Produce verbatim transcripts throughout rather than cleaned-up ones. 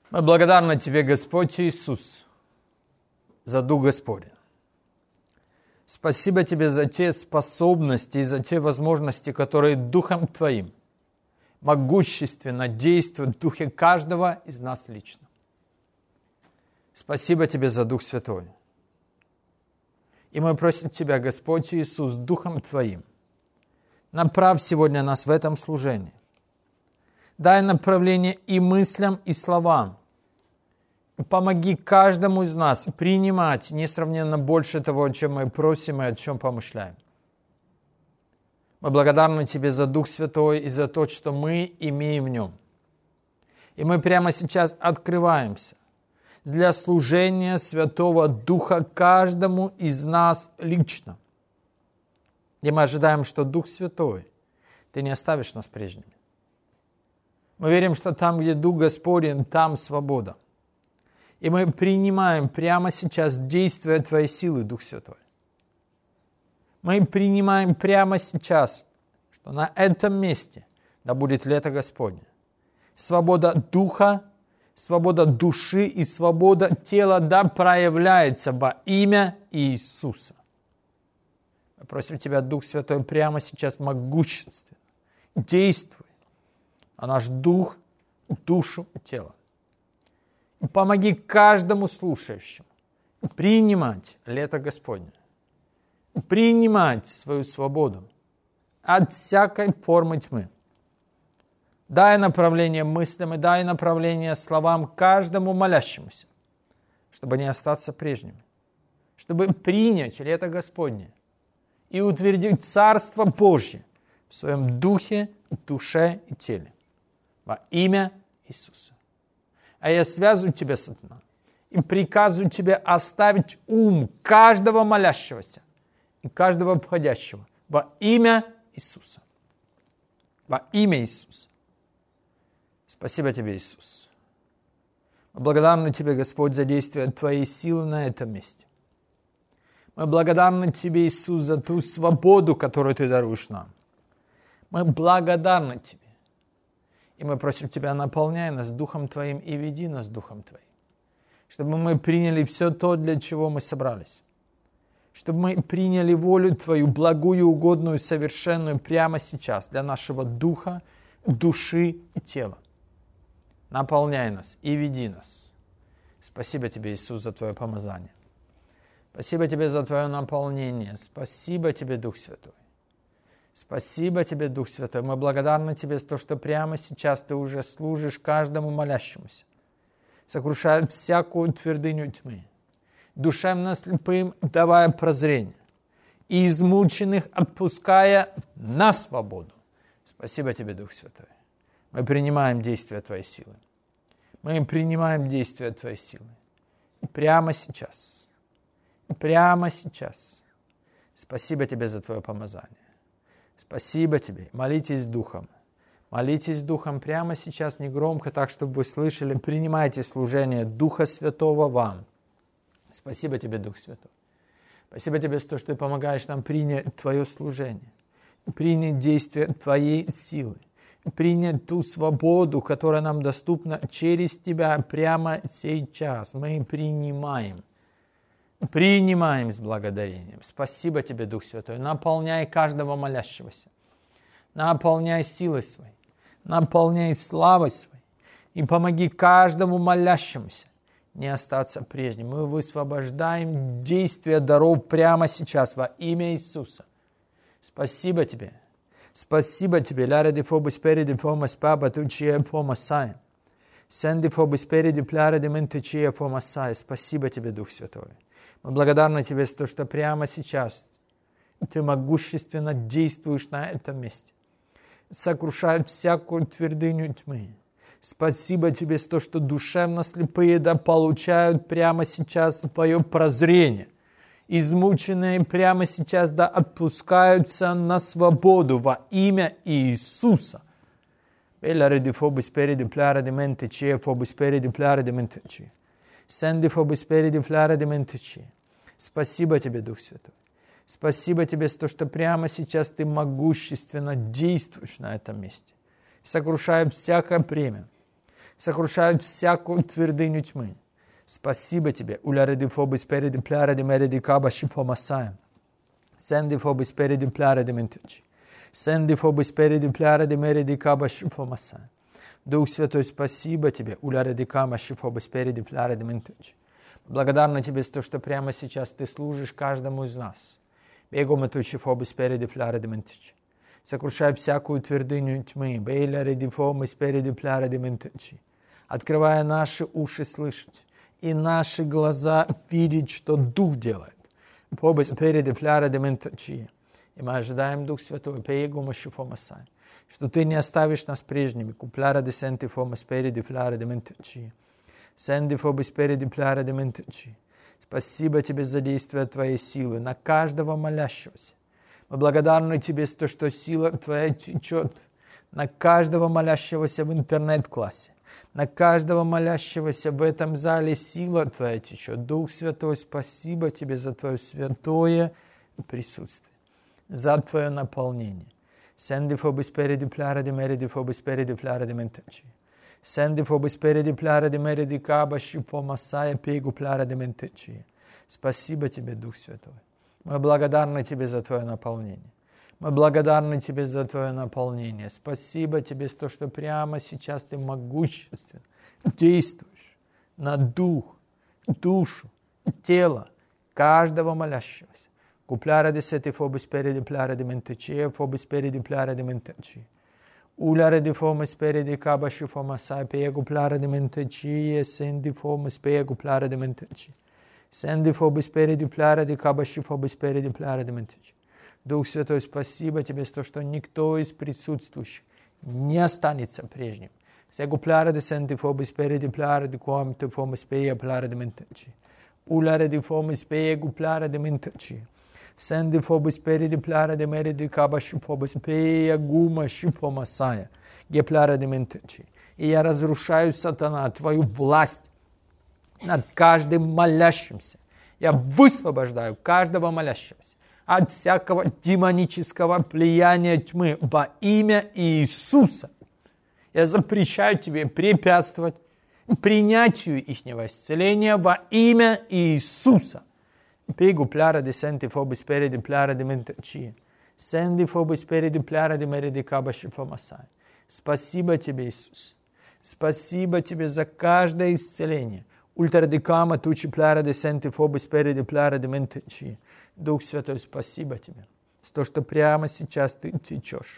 Мы благодарны Тебе, Господь Иисус, за Дух Господень. Спасибо Тебе за те способности и за те возможности, которые Духом Твоим могущественно действуют в духе каждого из нас лично. Спасибо Тебе за Дух Святой. И мы просим Тебя, Господь Иисус, Духом Твоим, направь сегодня нас в этом служении. Дай направление и мыслям, и словам. И помоги каждому из нас принимать несравненно больше того, о чем мы просим и о чем помышляем. Мы благодарны Тебе за Дух Святой и за то, что мы имеем в Нем. И мы прямо сейчас открываемся для служения Святого Духа каждому из нас лично. И мы ожидаем, что Дух Святой, Ты не оставишь нас прежними. Мы верим, что там, где Дух Господень, там свобода. И мы принимаем прямо сейчас действие Твоей силы, Дух Святой. Мы принимаем прямо сейчас, что на этом месте да будет лето Господне. Свобода духа, свобода души и свобода тела да проявляется во имя Иисуса. Мы просим Тебя, Дух Святой, прямо сейчас могущественно действуй на наш дух, душу и тело. И помоги каждому слушающему принимать лето Господне, принимать свою свободу от всякой формы тьмы. Дай направление мыслям и дай направление словам каждому молящемуся, чтобы не остаться прежними, чтобы принять лето Господне и утвердить Царство Божье в своем духе, душе и теле. Во имя Иисуса. А я связываю тебя, сатана, и приказываю тебе оставить ум каждого молящегося и каждого входящего во имя Иисуса. Во имя Иисуса. Спасибо Тебе, Иисус. Мы благодарны Тебе, Господь, за действие Твоей силы на этом месте. Мы благодарны Тебе, Иисус, за ту свободу, которую Ты даруешь нам. Мы благодарны Тебе. И мы просим Тебя, наполняй нас Духом Твоим и веди нас Духом Твоим. Чтобы мы приняли все то, для чего мы собрались. Чтобы мы приняли волю Твою, благую, угодную, совершенную прямо сейчас для нашего духа, души и тела. Наполняй нас и веди нас. Спасибо Тебе, Иисус, за Твое помазание. Спасибо Тебе за Твое наполнение. Спасибо Тебе, Дух Святой. Спасибо Тебе, Дух Святой. Мы благодарны Тебе за то, что прямо сейчас Ты уже служишь каждому молящемуся, сокрушая всякую твердыню тьмы, душевно слепым давая прозрение, и измученных отпуская на свободу. Спасибо Тебе, Дух Святой. Мы принимаем действие Твоей силы. Мы принимаем действие Твоей силы. И прямо сейчас. И прямо сейчас. Спасибо Тебе за Твое помазание. Спасибо Тебе. Молитесь Духом. Молитесь Духом прямо сейчас, негромко, так, чтобы вы слышали. Принимайте служение Духа Святого вам. Спасибо Тебе, Дух Святой. Спасибо Тебе за то, что Ты помогаешь нам принять Твое служение, принять действие Твоей силы, принять ту свободу, которая нам доступна через Тебя прямо сейчас. Мы принимаем. Принимаем с благодарением. Спасибо Тебе, Дух Святой. Наполняй каждого молящегося. Наполняй силой Своей. Наполняй славой Своей. И помоги каждому молящемуся не остаться прежним. Мы высвобождаем действие даров прямо сейчас во имя Иисуса. Спасибо Тебе. Спасибо Тебе. Ляре ди фобу спереди фома спаба тучия фома сай. Сенди фобу спереди пляре ди ментучия фома сай. Спасибо Тебе, Дух Святой. Мы благодарны Тебе за то, что прямо сейчас Ты могущественно действуешь на этом месте, сокрушая всякую твердыню тьмы. Спасибо Тебе за то, что душевно слепые да получают прямо сейчас Твое прозрение. Измученные прямо сейчас да отпускаются на свободу во имя Иисуса. Спасибо Тебе, Дух Святой. Спасибо Тебе за то, что прямо сейчас Ты могущественно действуешь на этом месте, сокрушая всякое бремя, сокрушают всякую твердыню тьмы. Спасибо тебе. Уляреди фобы спереди пляреди мереди кабаши помасаем. Сенди фобы спереди пляреди ментичи. Сенди фобы спереди пляреди мереди кабаши помасаем. Дух Святой, спасибо тебе. Уляреди камаши фобы спереди пляреди ментичи. Благодарна тебе за то, что прямо сейчас ты служишь каждому из нас. Бегом этучи фобы спереди пляреди ментичи. Сокрушай всякую твердыню тьмы. Бейляреди фобы спереди пляреди ментичи. Открывая наши уши слышать. И наши глаза видеть, что Дух делает. Фобы спереди пляреди ментичи. И мы ожидаем, Дух Святой, пеегума шифомасай, что Ты не оставишь нас прежними. Купляра де сенти фома спереди пляра де ментичи. Сенди фобы спереди пляра де ментичи. Спасибо Тебе за действие Твоей силы на каждого молящегося. Мы благодарны Тебе за то, что сила Твоя течет на каждого молящегося в интернет-классе. На каждого молящегося в этом зале сила Твоя течет. Дух Святой, спасибо Тебе за Твое святое присутствие, за Твое наполнение. Сенди фобы спереди пляра де мереди фобы спереди пляра де ментичи. Сенди фобы спереди пляра де мереди кабаши помасая пегу пляра де ментичи. Спасибо Тебе, Дух Святой. Мы благодарны Тебе за Твое наполнение. Мы благодарны Тебе за Твое наполнение. Спасибо Тебе за то, что прямо сейчас Ты могущественно действуешь на дух, душу, тело каждого молящегося. Купляра де сети фобы спереди пляра де ментичи, фобы спереди пляра де ментичи. Уляра де фомы спереди кабаши фомасай, пегу пляра де ментичи, сенди фомы спегу пляра де ментичи. Сенди фобы спереди пляра де кабаши фобы спереди пляра де ментичи. Дух Святой, спасибо Тебе за то, что никто из присутствующих не останется прежним. Сегу пляра де сенди фобы спереди пляра де комте фомы спея пляра де ментичи. Уляра де фомы спегу пляра де ментичи. Сенди фобы спереди пляра де мереди кабаши фобы спея гума шифомасая. Ге пляра де ментичи. И я разрушаю, сатана, Твою власть над каждым молящимся. Я высвобождаю каждого молящегося от всякого демонического влияния тьмы во имя Иисуса. Я запрещаю тебе препятствовать принятию ихнего исцеления во имя Иисуса. Пегу пляра де сенти фобы спереди пляра де ментичи. Сенди фобы спереди пляра де мереди кабаши фомасай. Спасибо Тебе, Иисус. Спасибо Тебе за каждое исцеление. Ультрадикама тучи пляра де сенти фобы спереди пляра де ментичи. Дух Святой, спасибо Тебе за то, что прямо сейчас Ты течешь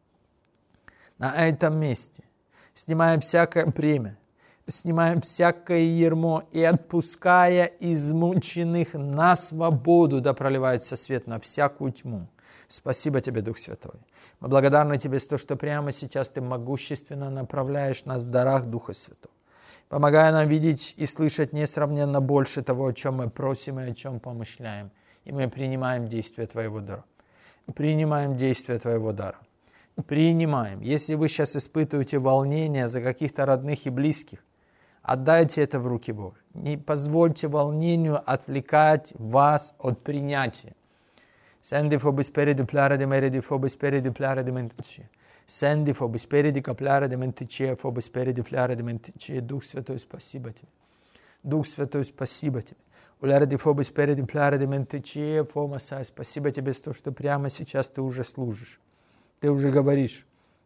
на этом месте, снимая всякое бремя, снимая всякое ярмо и отпуская измученных на свободу, да проливается свет на всякую тьму. Спасибо Тебе, Дух Святой. Мы благодарны Тебе за то, что прямо сейчас Ты могущественно направляешь нас в дарах Духа Святого, помогая нам видеть и слышать несравненно больше того, о чем мы просим и о чем помышляем. И мы принимаем действие Твоего дара. Принимаем действие Твоего дара. Принимаем. Если вы сейчас испытываете волнение за каких-то родных и близких, отдайте это в руки Бога. Не позвольте волнению отвлекать вас от принятия. Сенди фобы спереди пляра де мереди фобы спереди пляра де ментичи. Сенди фобы спереди капляра де ментичи, фобы спереди пляра де ментичи. Дух Святой, спасибо Тебе. Дух Святой, спасибо Тебе. Уляради фобы спереди пляра де ментичи, фомасай. Спасибо Тебе за то, что прямо сейчас Ты уже служишь. Ты уже говоришь.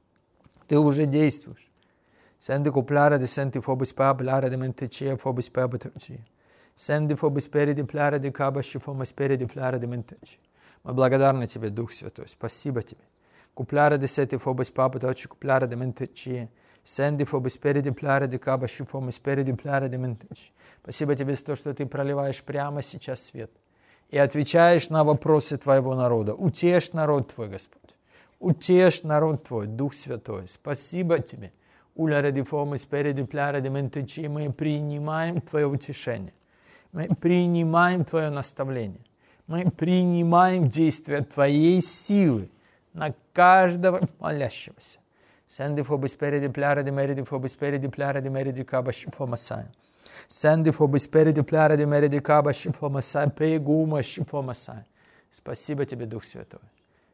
Ты уже действуешь. Сенди купляра де сенти фобы спа пляра де ментичи, фобы спа батучи. Сенди фобы спереди пляра де кабаши, фома спереди пляра де ментичи. Мы благодарны Тебе, Дух Святой. Спасибо Тебе. Купляра де сети фобы спа батучи, купляра де ментичи. Сенди фобы спереди пляра де кабаши, фома спереди пляра де ментичи. Спасибо Тебе за то, что Ты проливаешь прямо сейчас свет и отвечаешь на вопросы Твоего народа. Утешь народ Твой, Господь. Утешь народ Твой, Дух Святой. Спасибо Тебе. Уля ради фомы спереди пляра де ментичи. Мы принимаем Твое утешение. Мы принимаем Твое наставление. Мы принимаем действия Твоей силы на каждого молящегося. Сенди фобы спереди пляра де мереди фобы спереди пляра де мереди кабаши фомасай. Сенди фобы спереди пляра де мереди кабаши фомасай. Пегума шифомасай. Спасибо Тебе, Дух Святой.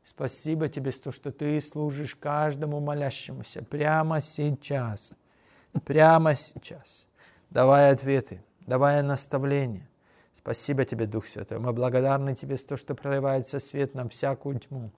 Спасибо Тебе за то, что Ты служишь каждому молящемуся прямо сейчас. прямо сейчас. Давай ответы, давай наставления. Спасибо Тебе, Дух Святой. Мы благодарны Тебе за то, что проливается свет на всякую тьму.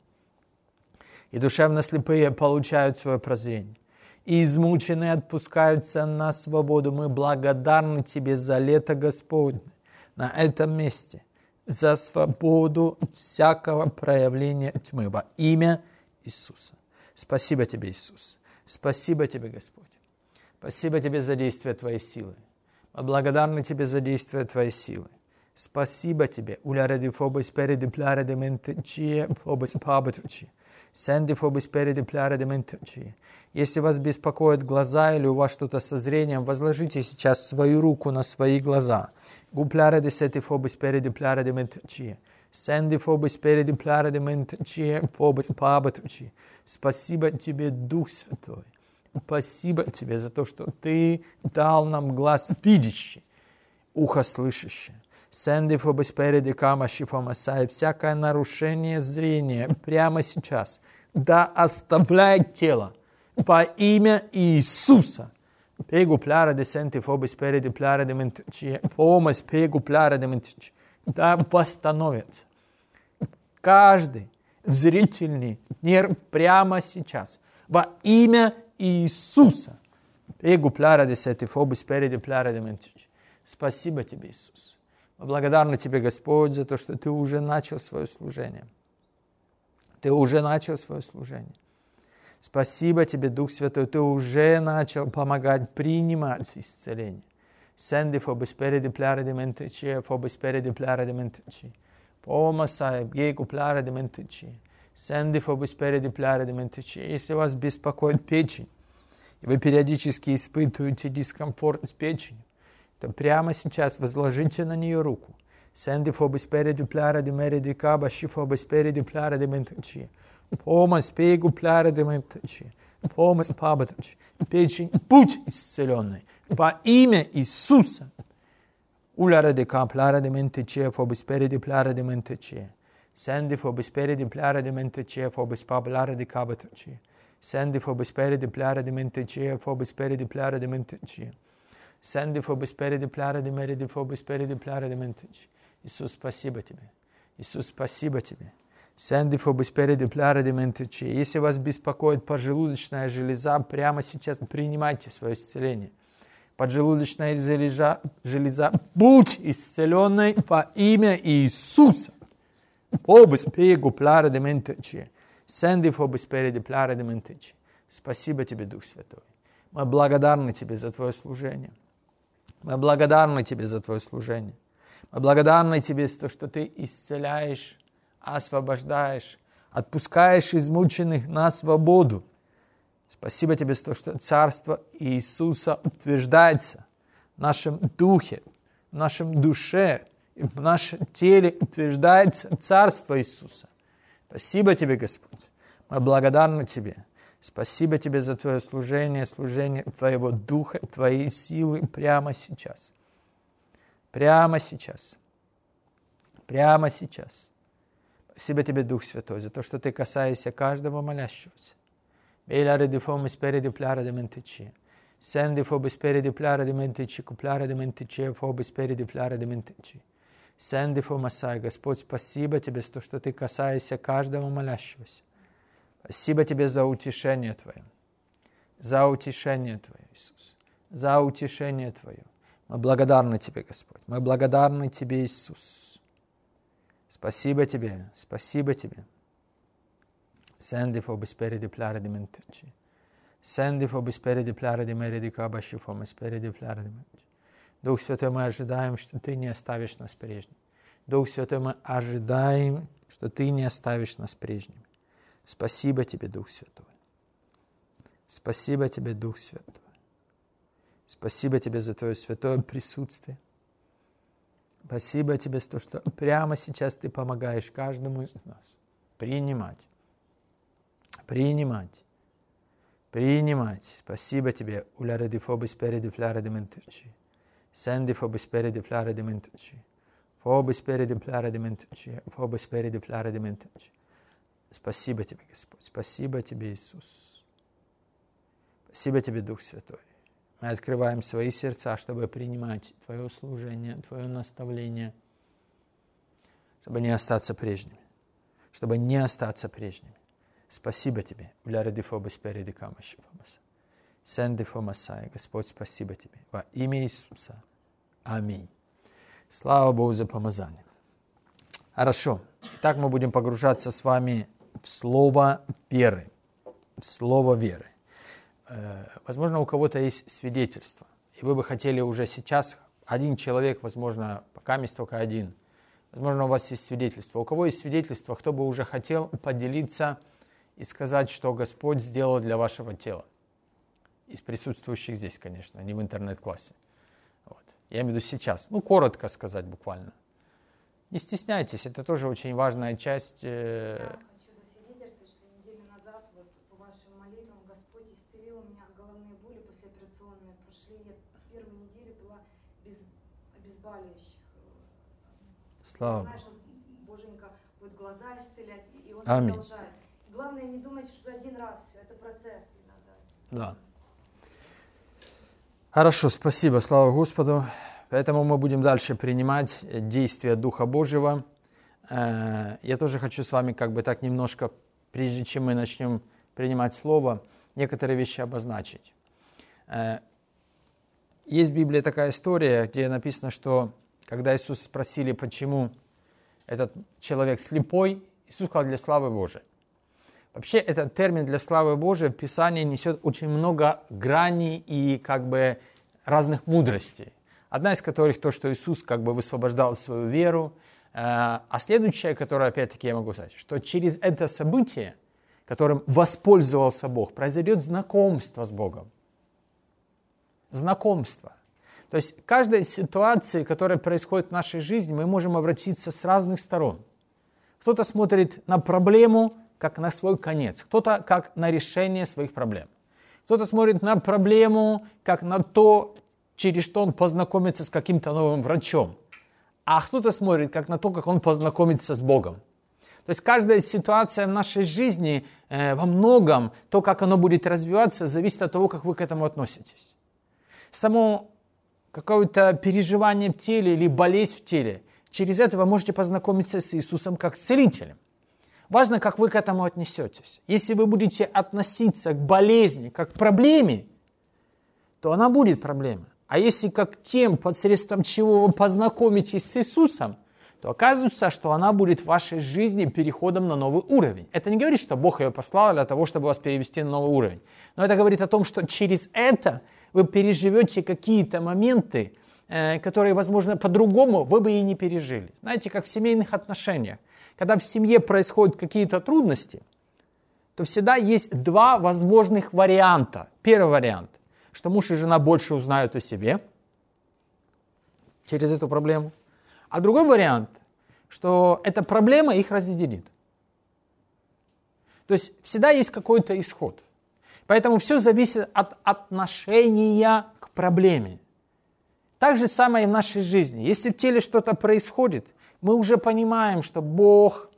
И душевно слепые получают свое прозрение. И измученные отпускаются на свободу. Мы благодарны Тебе за лето Господне на этом месте, за свободу всякого проявления тьмы во имя Иисуса. Спасибо Тебе, Иисус. Спасибо Тебе, Господь. Спасибо Тебе за действие Твоей силы. Мы благодарны Тебе за действие Твоей силы. Спасибо Тебе. Уляреди фобос переди пляреди ментчи, фобос пабатручи. Сенди фобос переди пляреди ментчи. Если вас беспокоят глаза или у вас что-то со зрением, возложите сейчас свою руку на свои глаза. Гупляреди сети фобос переди пляреди ментчи. Сенди фобос переди пляреди ментчи, фобос пабатручи. Спасибо Тебе, Дух Святой. Спасибо Тебе за то, что Ты дал нам глаз видящий, ухо слышащее. Сенди фобос переди камаши фомасай. Всякое нарушение зрения прямо сейчас да оставляет тело во имя Иисуса. Пегу пляра де сенти фобос переди пляра де ментчи. Фомас пегу пляра де ментчи. Да восстановится. Каждый зрительный нерв прямо сейчас во имя Иисуса. Пегу пляра де сенти фобос переди пляра де ментчи. Спасибо Тебе, Иисус. Мы благодарны Тебе, Господь, за то, что Ты уже начал свое служение. Ты уже начал свое служение. Спасибо Тебе, Дух Святой, Ты уже начал помогать принимать исцеление. Сенди фобос переди пляра де ментчи, фобос переди пляра де ментчи. Помасай, гейку пляра де ментчи. Сенди фобос переди пляра де ментчи. Если вас беспокоит печень, и вы периодически испытываете дискомфорт с печенью, то прямо сейчас возложите на нее руку. Сенди фобос переди пляра де мереди каба, ши фобос переди пляра де ментчи. Помас пегу пляра де ментчи. Помас пабатчи. Печень, будь исцеленной во имя Иисуса. Уляра де ка пляра де ментчи, фобос переди пляра де ментчи. Сенди фобос переди пляра де ментчи, фобос пабляра де кабатчи. Сенди фобос переди пляра де ментчи, фобос переди пляра де ментчи. Сенди фобос переди пляра де мереди фобос переди пляра де ментчи. Иисус, спасибо Тебе. Иисус, спасибо Тебе. Сенди фобос переди пляра де ментчи. Если вас беспокоит поджелудочная железа, прямо сейчас принимайте свое исцеление. Поджелудочная железа, железа будь исцеленной во имя Иисуса. Фобос пегу пляра де ментчи. Сенди фобос переди пляра де ментчи. Спасибо Тебе, Дух Святой. Мы благодарны Тебе за Твое служение. Мы благодарны Тебе за Твое служение. Мы благодарны Тебе за то, что Ты исцеляешь, освобождаешь, отпускаешь измученных на свободу. Спасибо Тебе за то, что Царство Иисуса утверждается в нашем духе, в нашем душе, и в нашем теле утверждается Царство Иисуса. Спасибо Тебе, Господь. Мы благодарны Тебе. Спасибо Тебе за Твое служение, служение Твоего Духа, Твоей силы прямо сейчас. Прямо сейчас. Прямо сейчас. Спасибо Тебе, Дух Святой, за то, что Ты касаешься каждого молящегося. Беляре де фомис переди пляра де ментичи. Сенди фобис переди пляра де ментичи, купляра де ментичи, фобис переди пляра де ментичи. Сенди фомасай, Господь, спасибо Тебе за то, что Ты касаешься каждого молящегося. Спасибо Тебе за утешение Твое, за утешение Твое, Иисус, за утешение Твое. Мы благодарны Тебе, Господь, мы благодарны Тебе, Иисус. Спасибо Тебе, спасибо Тебе. Сенди фобис переди пляра де ментичи. Сенди фобис переди пляра де мереди кабаши фомис переди пляра де ментичи. Дух Святой, мы ожидаем, что Ты не оставишь нас прежним. Дух Святой, мы ожидаем, что Ты не оставишь нас прежним. Спасибо Тебе, Дух Святой. Спасибо Тебе, Дух Святой. Спасибо Тебе за Твое святое присутствие. Спасибо Тебе за то, что прямо сейчас Ты помогаешь каждому из нас принимать, принимать, принимать. Спасибо Тебе. Уляреди фобис переди фляра де ментичи. Сенди фобис переди фляра де ментичи. Фобис переди фляра де ментичи. Фобис переди фляра де ментичи. Спасибо Тебе, Господь. Спасибо Тебе, Иисус. Спасибо Тебе, Дух Святой. Мы открываем свои сердца, чтобы принимать Твое служение, Твое наставление, чтобы не остаться прежними, чтобы не остаться прежними. Спасибо Тебе. Господь, спасибо Тебе. Во имя Иисуса. Аминь. Слава Богу за помазание. Хорошо. Итак, мы будем погружаться с вами в слово веры. В слово веры. Возможно, у кого-то есть свидетельство, и вы бы хотели уже сейчас, один человек, возможно, пока есть только один, возможно, у вас есть свидетельство. У кого есть свидетельство, кто бы уже хотел поделиться и сказать, что Господь сделал для вашего тела? Из присутствующих здесь, конечно, не в интернет-классе. Вот. Я имею в виду сейчас. Ну, коротко сказать буквально. Не стесняйтесь, это тоже очень важная часть. Я хочу засвидетельствовать, что неделю назад вот, по вашим молитвам Господь исцелил у меня головные боли послеоперационные. Прошли, я первую неделю была без обезболивающих. Слава я знаю, что Боженька будет глаза исцелять, и Он Аминь. продолжает. Главное, не думать, что за один раз все, это процесс иногда. Да. Хорошо, спасибо, слава Господу. Поэтому мы будем дальше принимать действия Духа Божьего. Я тоже хочу с вами как бы так немножко, прежде чем мы начнем принимать Слово, некоторые вещи обозначить. Есть в Библии такая история, где написано, что когда Иисус спросили, почему этот человек слепой, Иисус сказал: для славы Божией. Вообще этот термин «для славы Божией» в Писании несет очень много граней и как бы разных мудростей. Одна из которых то, что Иисус как бы высвобождал свою веру, а следующая, которая опять-таки я могу сказать, что через это событие, которым воспользовался Бог, произойдет знакомство с Богом. Знакомство. То есть в каждой ситуации, которая происходит в нашей жизни, мы можем обратиться с разных сторон. Кто-то смотрит на проблему как на свой конец, кто-то как на решение своих проблем. Кто-то смотрит на проблему как на то, через что он познакомится с каким-то новым врачом. А кто-то смотрит как на то, как он познакомится с Богом. То есть каждая ситуация в нашей жизни э, во многом, то, как оно будет развиваться, зависит от того, как вы к этому относитесь. Само какое-то переживание в теле или болезнь в теле, через это вы можете познакомиться с Иисусом как целителем. Важно, как вы к этому отнесетесь. Если вы будете относиться к болезни как к проблеме, то она будет проблемой. А если как тем, посредством чего вы познакомитесь с Иисусом, то оказывается, что она будет в вашей жизни переходом на новый уровень. Это не говорит, что Бог ее послал для того, чтобы вас перевести на новый уровень. Но это говорит о том, что через это вы переживете какие-то моменты, которые, возможно, по-другому вы бы и не пережили. Знаете, как в семейных отношениях. Когда в семье происходят какие-то трудности, то всегда есть два возможных варианта. Первый вариант, что муж и жена больше узнают о себе через эту проблему. А другой вариант, что эта проблема их разъединит. То есть всегда есть какой-то исход. Поэтому все зависит от отношения к проблеме. Так же самое и в нашей жизни. Если в теле что-то происходит, мы уже понимаем, что Бог,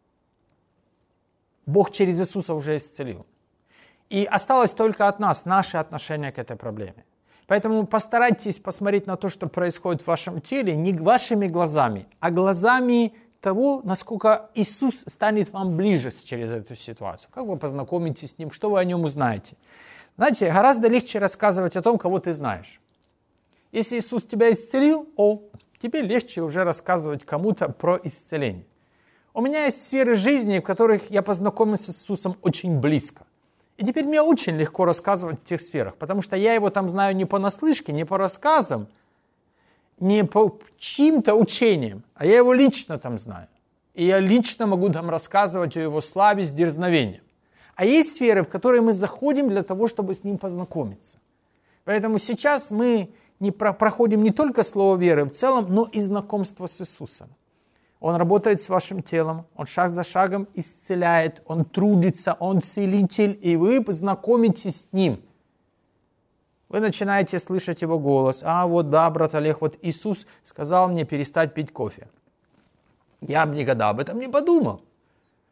Бог через Иисуса уже исцелил. И осталось только от нас наше отношение к этой проблеме. Поэтому постарайтесь посмотреть на то, что происходит в вашем теле, не вашими глазами, а глазами того, насколько Иисус станет вам ближе через эту ситуацию. Как вы познакомитесь с Ним, что вы о Нем узнаете. Знаете, гораздо легче рассказывать о том, кого ты знаешь. Если Иисус тебя исцелил, о, тебе легче уже рассказывать кому-то про исцеление. У меня есть сферы жизни, в которых я познакомился с Иисусом очень близко. И теперь мне очень легко рассказывать в тех сферах, потому что я его там знаю не понаслышке, не по рассказам, не по чьим-то учениям, а я его лично там знаю. И я лично могу там рассказывать о его славе с дерзновением. А есть сферы, в которые мы заходим для того, чтобы с ним познакомиться. Поэтому сейчас мы не про- проходим не только слово веры в целом, но и знакомство с Иисусом. Он работает с вашим телом, Он шаг за шагом исцеляет, Он трудится, Он целитель, и вы познакомитесь с Ним. Вы начинаете слышать Его голос. А вот да, брат Олег, вот Иисус сказал мне перестать пить кофе. Я бы никогда об этом не подумал.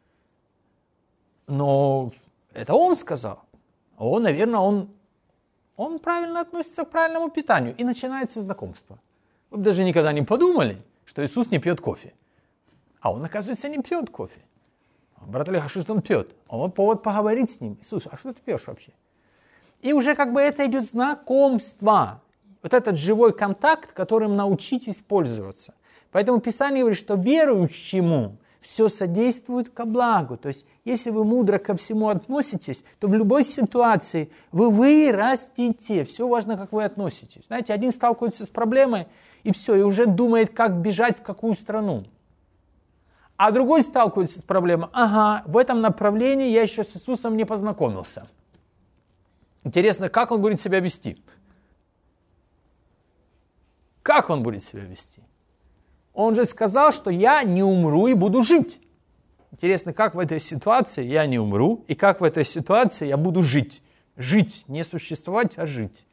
Но это Он сказал. Он, наверное, Он он правильно относится к правильному питанию. И начинается знакомство. Вы бы даже никогда не подумали, что Иисус не пьет кофе. А он, оказывается, не пьет кофе. Брат Олег, а что он пьет? А вот повод поговорить с ним. Иисус, а что ты пьешь вообще? И уже как бы это идет знакомство. Вот этот живой контакт, которым научитесь пользоваться. Поэтому Писание говорит, что верующему все содействует ко благу. То есть, если вы мудро ко всему относитесь, то в любой ситуации вы вырастете. Все важно, как вы относитесь. Знаете, один сталкивается с проблемой, и все, и уже думает, как бежать в какую страну. А другой сталкивается с проблемой. Ага, в этом направлении я еще с Иисусом не познакомился. Интересно, как он будет себя вести? Как он будет себя вести? Он же сказал, что я не умру и буду жить. Интересно, как в этой ситуации я не умру, и как в этой ситуации я буду жить. Жить, не существовать, а жить.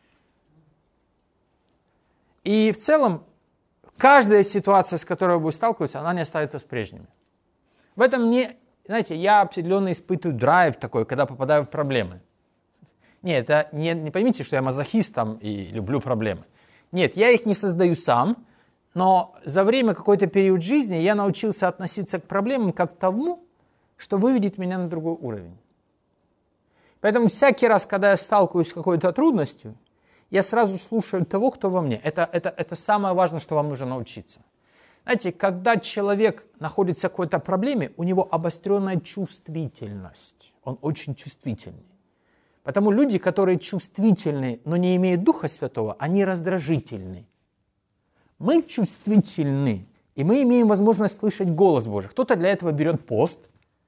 И в целом, каждая ситуация, с которой вы будете сталкиваться, она не оставит вас прежними. В этом не, знаете, я определенно испытываю драйв такой, когда попадаю в проблемы. Нет, это не, не поймите, что я мазохист там и люблю проблемы. Нет, я их не создаю сам, но за время какой-то период жизни я научился относиться к проблемам как к тому, что выведет меня на другой уровень. Поэтому всякий раз, когда я сталкиваюсь с какой-то трудностью, я сразу слушаю того, кто во мне. Это, это, это самое важное, что вам нужно научиться. Знаете, когда человек находится в какой-то проблеме, у него обостренная чувствительность. Он очень чувствительный. Потому люди, которые чувствительны, но не имеют Духа Святого, они раздражительны. Мы чувствительны, и мы имеем возможность слышать голос Божий. Кто-то для этого берет пост,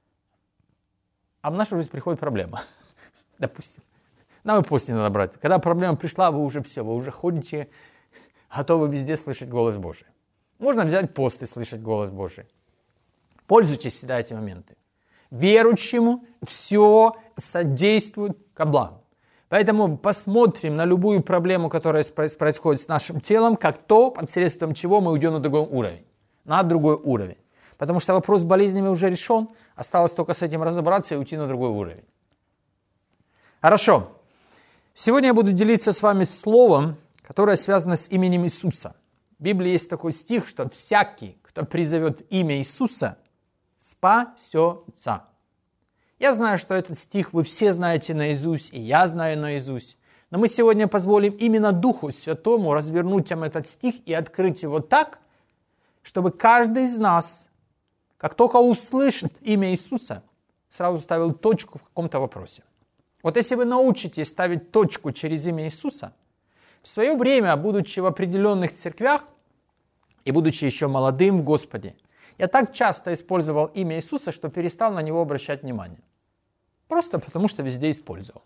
а в нашу жизнь приходит проблема. Допустим. Нам и пост не надо брать. Когда проблема пришла, вы уже все, вы уже ходите, готовы везде слышать голос Божий. Можно взять пост и слышать голос Божий. Пользуйтесь всегда эти моменты. Верующему все содействует ко благу. Поэтому посмотрим на любую проблему, которая происходит с нашим телом, как то, посредством чего мы уйдем на другой уровень. На другой уровень. Потому что вопрос с болезнями уже решен, осталось только с этим разобраться и уйти на другой уровень. Хорошо. Сегодня я буду делиться с вами словом, которое связано с именем Иисуса. В Библии есть такой стих, что всякий, кто призовет имя Иисуса, спасется. Я знаю, что этот стих вы все знаете наизусть, и я знаю наизусть. Но мы сегодня позволим именно Духу Святому развернуть вам этот стих и открыть его так, чтобы каждый из нас, как только услышит имя Иисуса, сразу ставил точку в каком-то вопросе. Вот если вы научитесь ставить точку через имя Иисуса, в свое время, будучи в определенных церквях и будучи еще молодым в Господе, я так часто использовал имя Иисуса, что перестал на него обращать внимание. Просто потому, что везде использовал.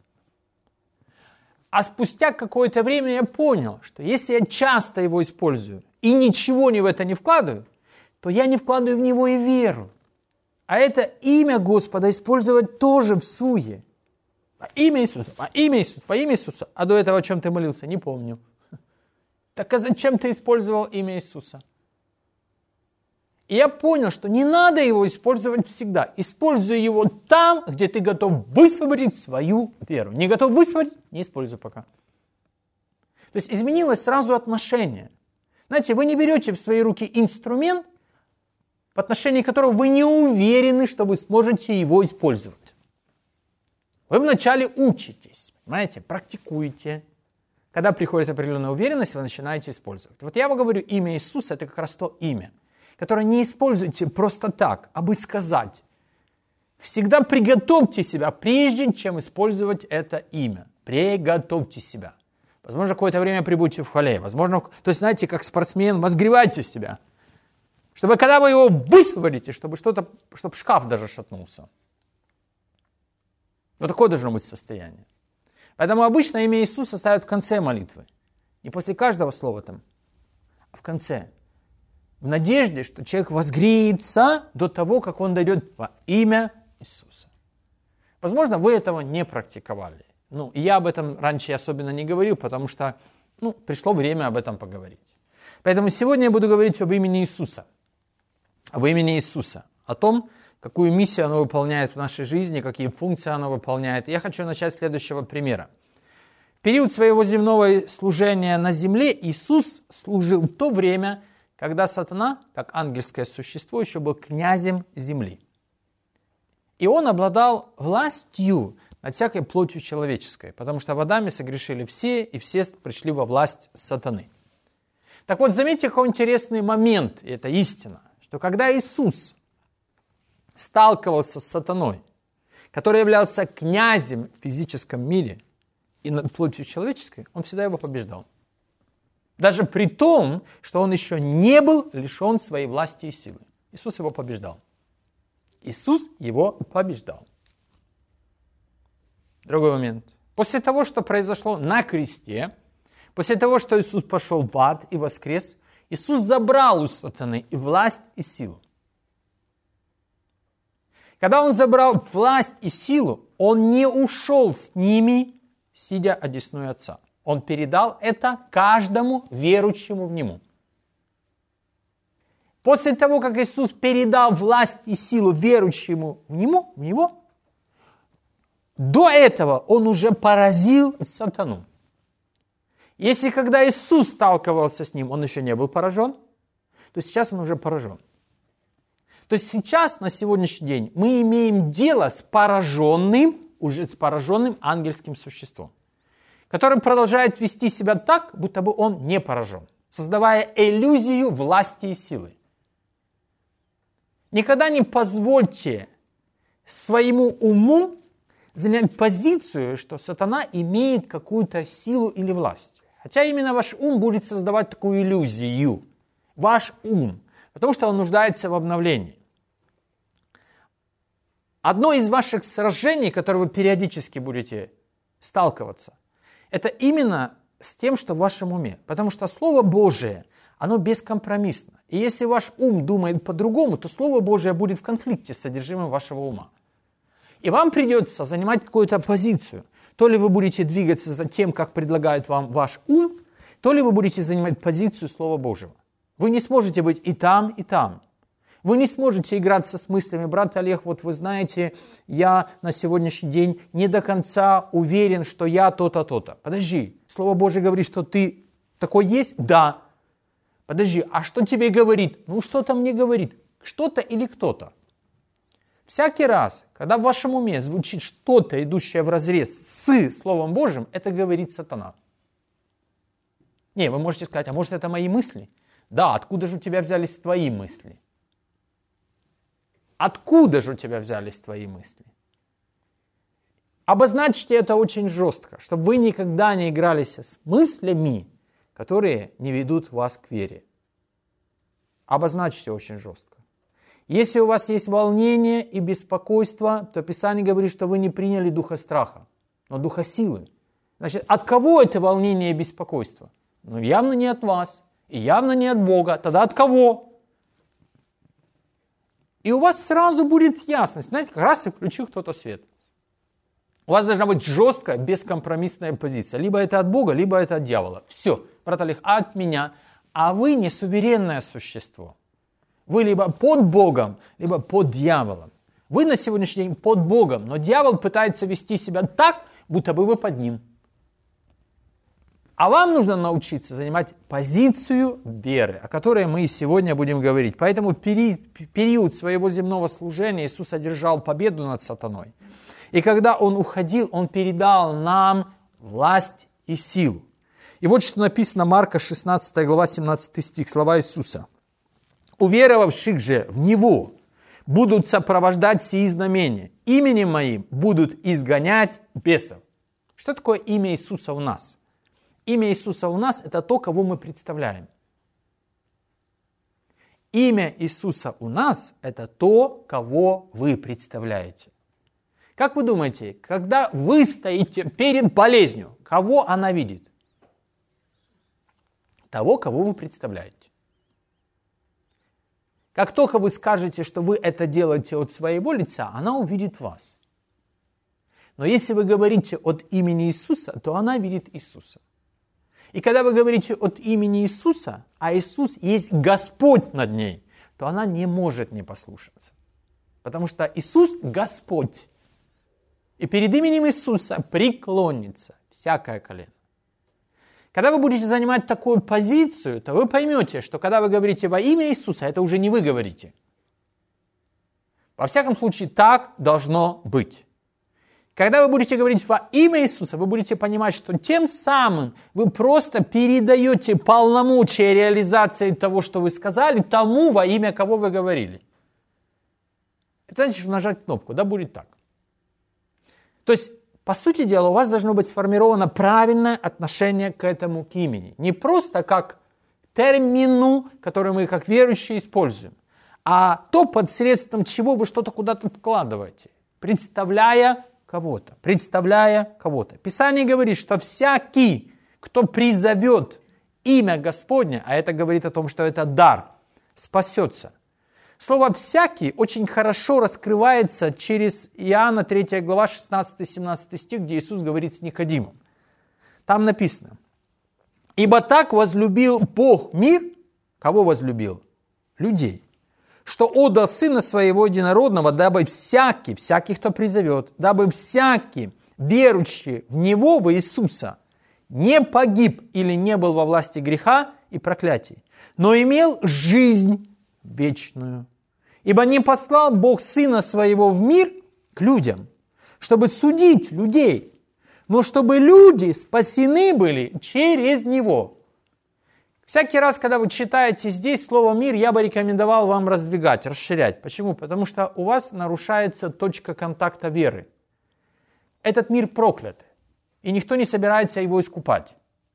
А спустя какое-то время я понял, что если я часто его использую и ничего не в это не вкладываю, то я не вкладываю в него и веру. А это имя Господа использовать тоже в суе. Во имя Иисуса, во имя Иисуса, во имя Иисуса. А до этого о чем ты молился? Не помню. Так а зачем ты использовал имя Иисуса? И я понял, что не надо его использовать всегда. Используй его там, где ты готов высвободить свою веру. Не готов высвободить? Не используй пока. То есть изменилось сразу отношение. Знаете, вы не берете в свои руки инструмент, в отношении которого вы не уверены, что вы сможете его использовать. Вы вначале учитесь, понимаете, практикуете. Когда приходит определенная уверенность, вы начинаете использовать. Вот я вам говорю, имя Иисуса – это как раз то имя, которое не используйте просто так, а бы сказать. Всегда приготовьте себя, прежде чем использовать это имя. Приготовьте себя. Возможно, какое-то время прибудьте в хвале. Возможно, то есть, знаете, как спортсмен, возгревайте себя. Чтобы когда вы его высвободите, чтобы что-то, чтобы шкаф даже шатнулся. Вот такое должно быть состояние. Поэтому обычно имя Иисуса ставят в конце молитвы. Не после каждого слова там, а в конце. В надежде, что человек возгреется до того, как он дойдет во имя Иисуса. Возможно, вы этого не практиковали. Ну, и я об этом раньше особенно не говорил, потому что ну, пришло время об этом поговорить. Поэтому сегодня я буду говорить об имени Иисуса. Об имени Иисуса. О том, какую миссию оно выполняет в нашей жизни, какие функции оно выполняет. Я хочу начать с следующего примера. В период своего земного служения на земле Иисус служил в то время, когда сатана, как ангельское существо, еще был князем земли. И он обладал властью над всякой плотью человеческой, потому что в Адаме согрешили все, и все пришли во власть сатаны. Так вот, заметьте, какой интересный момент, и это истина, что когда Иисус сталкивался с сатаной, который являлся князем в физическом мире и над плотью человеческой, он всегда его побеждал. Даже при том, что он еще не был лишен своей власти и силы. Иисус его побеждал. Иисус его побеждал. Другой момент. После того, что произошло на кресте, после того, что Иисус пошел в ад и воскрес, Иисус забрал у сатаны и власть, и силу. Когда Он забрал власть и силу, Он не ушел с ними, сидя одесную Отца. Он передал это каждому верующему в Него. После того, как Иисус передал власть и силу верующему в Него, в Него, до этого Он уже поразил сатану. Если когда Иисус сталкивался с ним, Он еще не был поражен, то сейчас Он уже поражен. То есть сейчас, на сегодняшний день, мы имеем дело с пораженным, уже с пораженным ангельским существом, который продолжает вести себя так, будто бы он не поражен, создавая иллюзию власти и силы. Никогда не позвольте своему уму занять позицию, что сатана имеет какую-то силу или власть. Хотя именно ваш ум будет создавать такую иллюзию. Ваш ум. Потому что он нуждается в обновлении. Одно из ваших сражений, которые вы периодически будете сталкиваться, это именно с тем, что в вашем уме. Потому что Слово Божие, оно бескомпромиссно. И если ваш ум думает по-другому, то Слово Божие будет в конфликте с содержимым вашего ума. И вам придется занимать какую-то позицию. То ли вы будете двигаться за тем, как предлагает вам ваш ум, то ли вы будете занимать позицию Слова Божьего. Вы не сможете быть и там, и там. Вы не сможете играться с мыслями. Брат Олег, вот вы знаете, я на сегодняшний день не до конца уверен, что я то-то, то-то. Подожди, Слово Божие говорит, что ты такой есть? Да. Подожди, а что тебе говорит? Ну, что-то мне говорит. Что-то или кто-то. Всякий раз, когда в вашем уме звучит что-то, идущее вразрез с Словом Божьим, это говорит сатана. Не, вы можете сказать, а может это мои мысли? Да, откуда же у тебя взялись твои мысли? Откуда же у тебя взялись твои мысли? Обозначьте это очень жестко, чтобы вы никогда не игрались с мыслями, которые не ведут вас к вере. Обозначьте очень жестко. Если у вас есть волнение и беспокойство, то Писание говорит, что вы не приняли духа страха, но духа силы. Значит, от кого это волнение и беспокойство? Ну, явно не от вас, и явно не от Бога. Тогда от кого? И у вас сразу будет ясность. Знаете, как раз и включил кто-то свет. У вас должна быть жесткая, бескомпромиссная позиция. Либо это от Бога, либо это от дьявола. Все, брат Олег, от меня. А вы не суверенное существо. Вы либо под Богом, либо под дьяволом. Вы на сегодняшний день под Богом, но дьявол пытается вести себя так, будто бы вы под ним. А вам нужно научиться занимать позицию веры, о которой мы сегодня будем говорить. Поэтому в период своего земного служения Иисус одержал победу над сатаной. И когда Он уходил, Он передал нам власть и силу. И вот что написано Марка шестнадцатая глава, семнадцатый стих, слова Иисуса. «Уверовавших же в Него будут сопровождать сии знамения. Именем Моим будут изгонять бесов». Что такое имя Иисуса у нас? Имя Иисуса у нас – это то, кого мы представляем. Имя Иисуса у нас – это то, кого вы представляете. Как вы думаете, когда вы стоите перед болезнью, кого она видит? Того, кого вы представляете. Как только вы скажете, что вы это делаете от своего лица, она увидит вас. Но если вы говорите от имени Иисуса, то она видит Иисуса. И когда вы говорите от имени Иисуса, а Иисус есть Господь над ней, то она не может не послушаться. Потому что Иисус – Господь. и перед именем Иисуса преклонится всякое колено. Когда вы будете занимать такую позицию, то вы поймете, что когда вы говорите во имя Иисуса, это уже не вы говорите. Во всяком случае, так должно быть. Когда вы будете говорить во имя Иисуса, вы будете понимать, что тем самым вы просто передаете полномочия реализации того, что вы сказали, тому, во имя кого вы говорили. Это значит нажать кнопку, да, будет так. То есть, по сути дела, у вас должно быть сформировано правильное отношение к этому к имени. Не просто как термину, который мы как верующие используем, а то, посредством чего вы что-то куда-то вкладываете, представляя кого-то, представляя кого-то. Писание говорит, что всякий, кто призовет имя Господне, а это говорит о том, что это дар, спасется. Слово «всякий» очень хорошо раскрывается через Иоанна третья глава, шестнадцатый-семнадцатый стих, где Иисус говорит с Никодимом. Там написано: «Ибо так возлюбил Бог мир». Кого возлюбил? Людей. «Что отдал Сына Своего Единородного, дабы всякий, всякий, кто призовет, дабы всякий, верующий в Него, в Иисуса, не погиб или не был во власти греха и проклятий, но имел жизнь вечную. Ибо не послал Бог Сына Своего в мир к людям, чтобы судить людей, но чтобы люди спасены были через Него». Всякий раз, когда вы читаете здесь слово «мир», я бы рекомендовал вам раздвигать, расширять. Почему? Потому что у вас нарушается точка контакта веры. Этот мир проклят, и никто не собирается его искупать.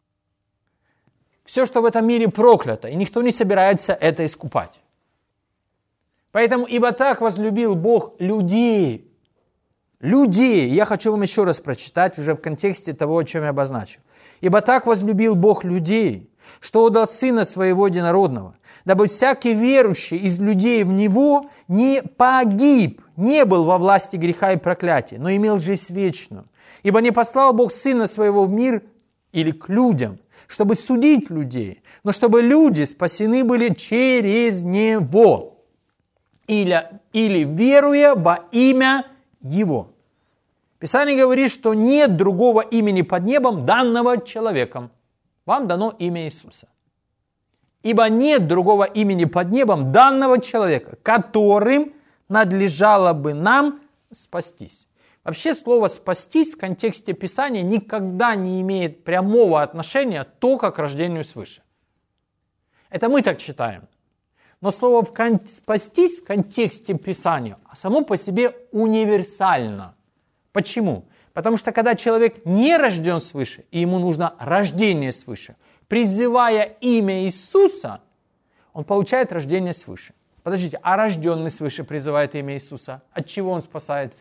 Все, что в этом мире проклято, и никто не собирается это искупать. Поэтому, ибо так возлюбил Бог людей. Людей. Я хочу вам еще раз прочитать уже в контексте того, о чем я обозначил. Ибо так возлюбил Бог людей, что отдал Сына Своего Единородного, дабы всякий верующий из людей в Него не погиб, не был во власти греха и проклятия, но имел жизнь вечную. Ибо не послал Бог Сына Своего в мир или к людям, чтобы судить людей, но чтобы люди спасены были через Него. Или, или веруя во имя Его. Писание говорит, что нет другого имени под небом, данного человеком. Вам дано имя Иисуса. Ибо нет другого имени под небом, данного человека, которым надлежало бы нам спастись. Вообще слово «спастись» в контексте Писания никогда не имеет прямого отношения только к рождению свыше. Это мы так читаем. Но слово в кон... «спастись» в контексте Писания само по себе универсально. Почему? Потому что когда человек не рожден свыше, и ему нужно рождение свыше, призывая имя Иисуса, он получает рождение свыше. Подождите, а рожденный свыше призывает имя Иисуса? От чего он спасается?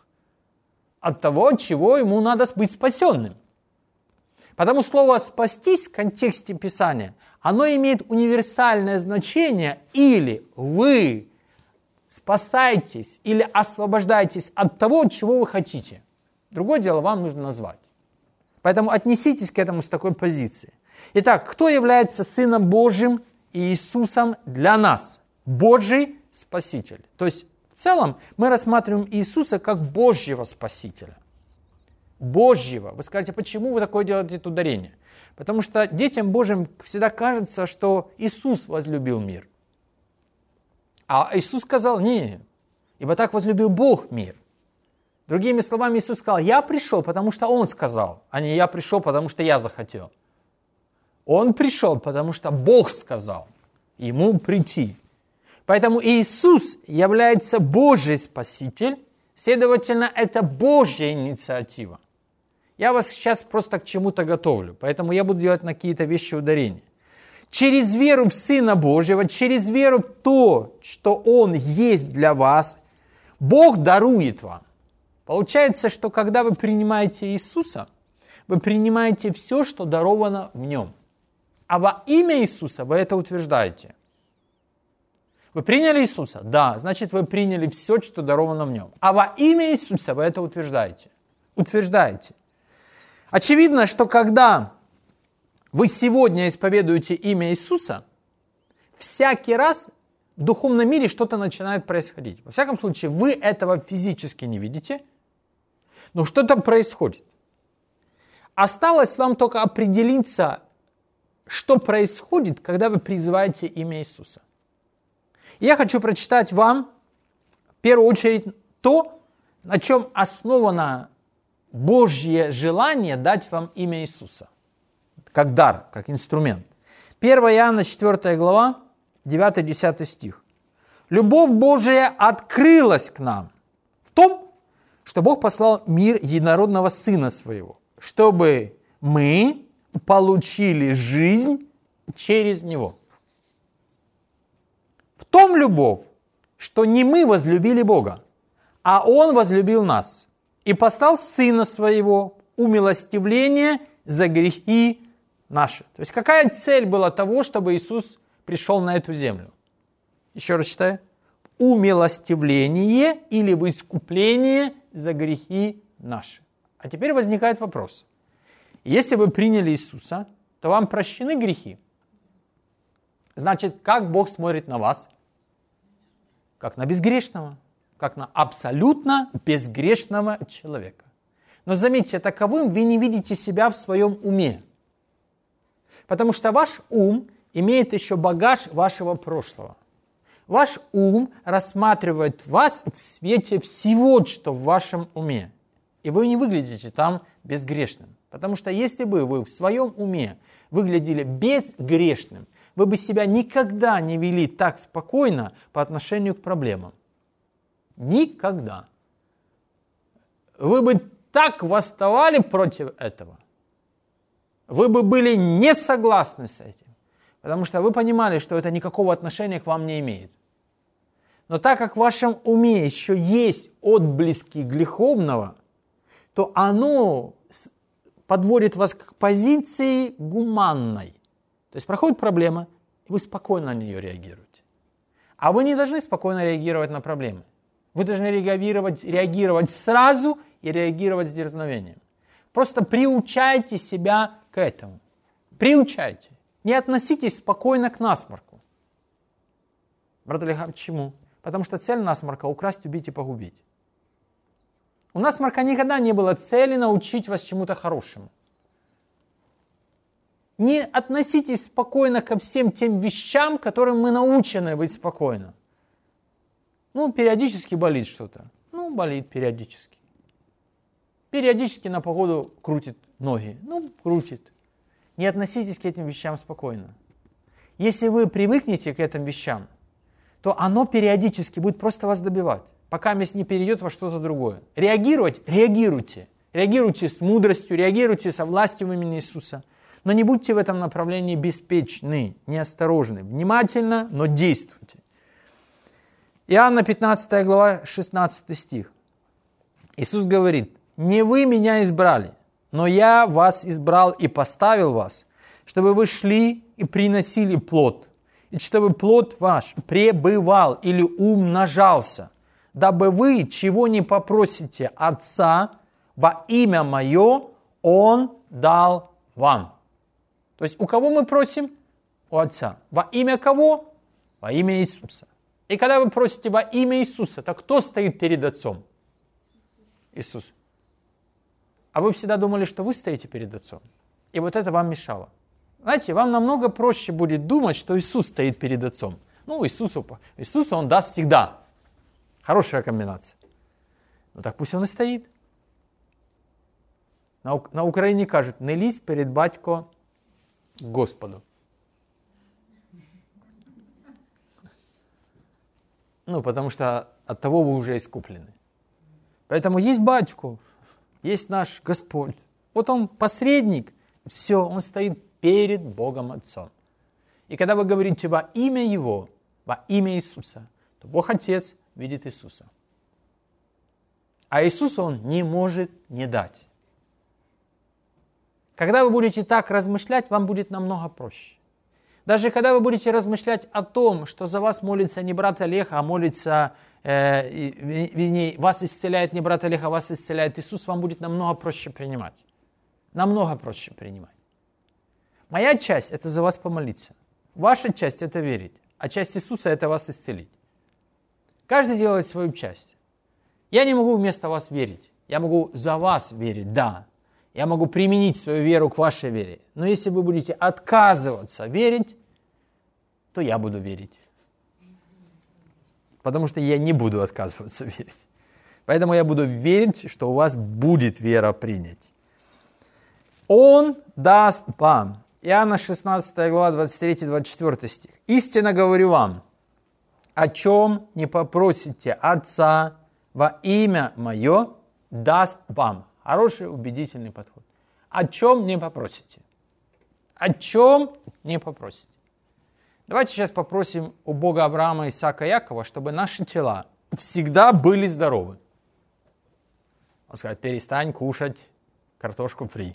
От того, от чего ему надо быть спасенным. Потому слово «спастись» в контексте Писания, оно имеет универсальное значение: или вы спасаетесь, или освобождаетесь от того, чего вы хотите. Другое дело вам нужно назвать. Поэтому отнеситесь к этому с такой позиции. Итак, кто является Сыном Божьим и Иисусом для нас? Божий Спаситель. То есть в целом мы рассматриваем Иисуса как Божьего Спасителя. Божьего. Вы скажете, почему вы такое делаете это ударение? Потому что детям Божьим всегда кажется, что Иисус возлюбил мир. А Иисус сказал: не, ибо так возлюбил Бог мир. Другими словами, Иисус сказал: я пришел, потому что Он сказал, а не я пришел, потому что я захотел. Он пришел, потому что Бог сказал ему прийти. Поэтому Иисус является Божий Спаситель, следовательно, это Божья инициатива. Я вас сейчас просто к чему-то готовлю, поэтому я буду делать на какие-то вещи ударения. Через веру в Сына Божьего, через веру в то, что Он есть для вас, Бог дарует вам. Получается, что когда вы принимаете Иисуса, вы принимаете все, что даровано в Нем. А во имя Иисуса вы это утверждаете. Вы приняли Иисуса? Да, значит, вы приняли все, что даровано в Нем. А во имя Иисуса вы это утверждаете. Утверждаете. Очевидно, что когда вы сегодня исповедуете имя Иисуса, всякий раз в духовном мире что-то начинает происходить. Во всяком случае, вы этого физически не видите, Но что-то происходит. Осталось вам только определиться, что происходит, когда вы призываете имя Иисуса. Я хочу прочитать вам, в первую очередь, то, на чем основано Божье желание дать вам имя Иисуса. Как дар, как инструмент. первое Иоанна четвёртая глава, девятый-десятый стих. «Любовь Божия открылась к нам в том, что Бог послал в мир единородного Сына Своего, чтобы мы получили жизнь через Него. В том любовь, что не мы возлюбили Бога, а Он возлюбил нас и послал Сына Своего в умилостивление за грехи наши». То есть какая цель была того, чтобы Иисус пришел на эту землю? Еще раз читаю. Умилостивление или в искупление за грехи наши. А теперь возникает вопрос. Если вы приняли Иисуса, то вам прощены грехи. Значит, как Бог смотрит на вас? Как на безгрешного, как на абсолютно безгрешного человека. Но заметьте, таковым вы не видите себя в своем уме. Потому что ваш ум имеет еще багаж вашего прошлого. Ваш ум рассматривает вас в свете всего, что в вашем уме. И вы не выглядите там безгрешным. Потому что если бы вы в своем уме выглядели безгрешным, вы бы себя никогда не вели так спокойно по отношению к проблемам. Никогда. Вы бы так восставали против этого. Вы бы были не согласны с этим. Потому что вы понимали, что это никакого отношения к вам не имеет. Но так как в вашем уме еще есть отблески греховного, то оно подводит вас к позиции гуманной. То есть проходит проблема, и вы спокойно на нее реагируете. А вы не должны спокойно реагировать на проблемы. Вы должны реагировать, реагировать сразу и реагировать с дерзновением. Просто приучайте себя к этому. Приучайте. Не относитесь спокойно к насморку. Брат Олег, почему? Потому что цель насморка – украсть, убить и погубить. У насморка никогда не было цели научить вас чему-то хорошему. Не относитесь спокойно ко всем тем вещам, которым мы научены быть спокойно. Ну, периодически болит что-то. Ну, болит периодически. Периодически на погоду крутит ноги. Ну, крутит. Не относитесь к этим вещам спокойно. Если вы привыкнете к этим вещам, то оно периодически будет просто вас добивать, пока месть не перейдет во что-то другое. Реагировать? Реагируйте. Реагируйте с мудростью, реагируйте со властью в имени Иисуса. Но не будьте в этом направлении беспечны, неосторожны. Внимательно, но действуйте. Иоанна пятнадцатая глава, шестнадцатый стих. Иисус говорит: «Не вы меня избрали, но я вас избрал и поставил вас, чтобы вы шли и приносили плод, и чтобы плод ваш пребывал или умножался, дабы вы, чего не попросите Отца во имя Мое, Он дал вам». То есть у кого мы просим? У Отца. Во имя кого? Во имя Иисуса. И когда вы просите во имя Иисуса, то кто стоит перед Отцом? Иисус. А вы всегда думали, что вы стоите перед Отцом. И вот это вам мешало. Знаете, вам намного проще будет думать, что Иисус стоит перед Отцом. Ну, Иисусу, Иисусу Он даст всегда. Хорошая комбинация. Ну так пусть Он и стоит. На, на Украине кажут: не лізь перед батько Господу. Ну, потому что от того вы уже искуплены. Поэтому есть батько, есть наш Господь. Вот Он посредник, все, Он стоит перед Богом Отцом. И когда вы говорите во имя Его, во имя Иисуса, то Бог Отец видит Иисуса. А Иисусу Он не может не дать. Когда вы будете так размышлять, вам будет намного проще. Даже когда вы будете размышлять о том, что за вас молится не брат Олег, а молится, э, вернее, вас исцеляет не брат Олег, а вас исцеляет Иисус, вам будет намного проще принимать. Намного проще принимать. Моя часть – это за вас помолиться. Ваша часть – это верить. А часть Иисуса – это вас исцелить. Каждый делает свою часть. Я не могу вместо вас верить. Я могу за вас верить, да. Я могу применить свою веру к вашей вере. Но если вы будете отказываться верить, то я буду верить. Потому что я не буду отказываться верить. Поэтому я буду верить, что у вас будет вера принять. Он даст вам. Иоанна шестнадцатая глава, двадцать третий двадцать четвёртый стих. «Истинно говорю вам, о чем не попросите Отца во имя Мое, даст вам». Хороший, убедительный подход. О чем не попросите? О чем не попросите? Давайте сейчас попросим у Бога Авраама, Исаака и Якова, чтобы наши тела всегда были здоровы. Он скажет: перестань кушать картошку фри.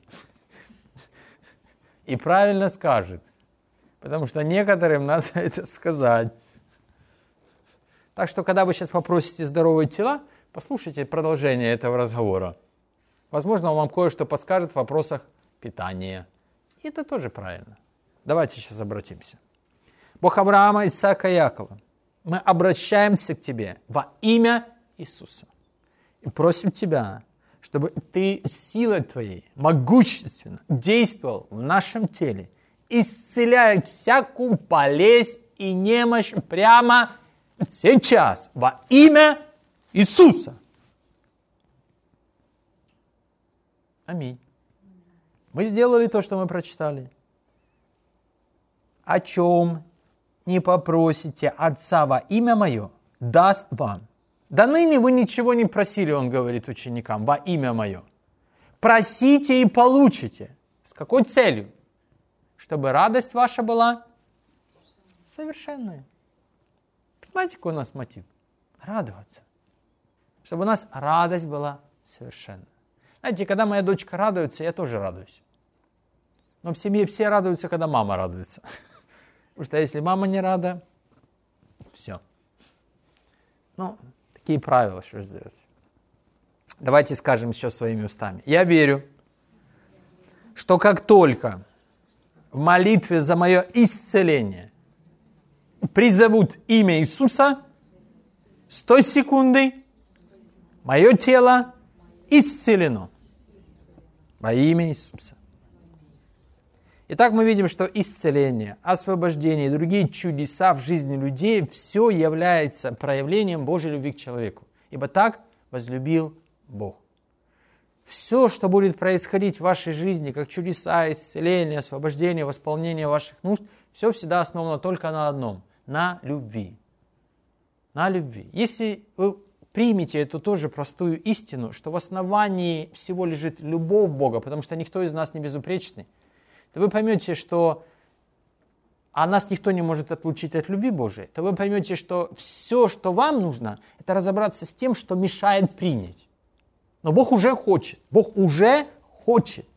И правильно скажет, потому что некоторым надо это сказать. Так что, когда вы сейчас попросите здоровые тела, послушайте продолжение этого разговора. Возможно, он вам кое-что подскажет в вопросах питания. И это тоже правильно. Давайте сейчас обратимся. Бог Авраама, Исаака и Якова, мы обращаемся к Тебе во имя Иисуса. И просим Тебя, чтобы Ты силой Твоей могущественно действовал в нашем теле, исцеляя всякую болезнь и немощь прямо сейчас во имя Иисуса. Аминь. Мы сделали то, что мы прочитали. О чем не попросите Отца во имя Мое, даст вам. До ныне вы ничего не просили, он говорит ученикам, во имя Мое. Просите и получите. С какой целью? Чтобы радость ваша была совершенная. Понимаете, какой у нас мотив? Радоваться. Чтобы у нас радость была совершенная. Знаете, когда моя дочка радуется, я тоже радуюсь. Но в семье все радуются, когда мама радуется. Потому что если мама не рада, все. Ну, такие правила, что сделать. Давайте скажем еще своими устами. Я верю, что как только в молитве за мое исцеление призовут имя Иисуса, с той секунды мое тело исцелено во имя Иисуса. Итак, мы видим, что исцеление, освобождение и другие чудеса в жизни людей все является проявлением Божьей любви к человеку. Ибо так возлюбил Бог. Все, что будет происходить в вашей жизни, как чудеса, исцеление, освобождение, восполнение ваших нужд, все всегда основано только на одном – на любви. На любви. Если вы примите эту тоже простую истину, что в основании всего лежит любовь Бога, потому что никто из нас не безупречный, то вы поймете, что а нас никто не может отлучить от любви Божией, то вы поймете, что все, что вам нужно, это разобраться с тем, что мешает принять. Но Бог уже хочет. Бог уже хочет.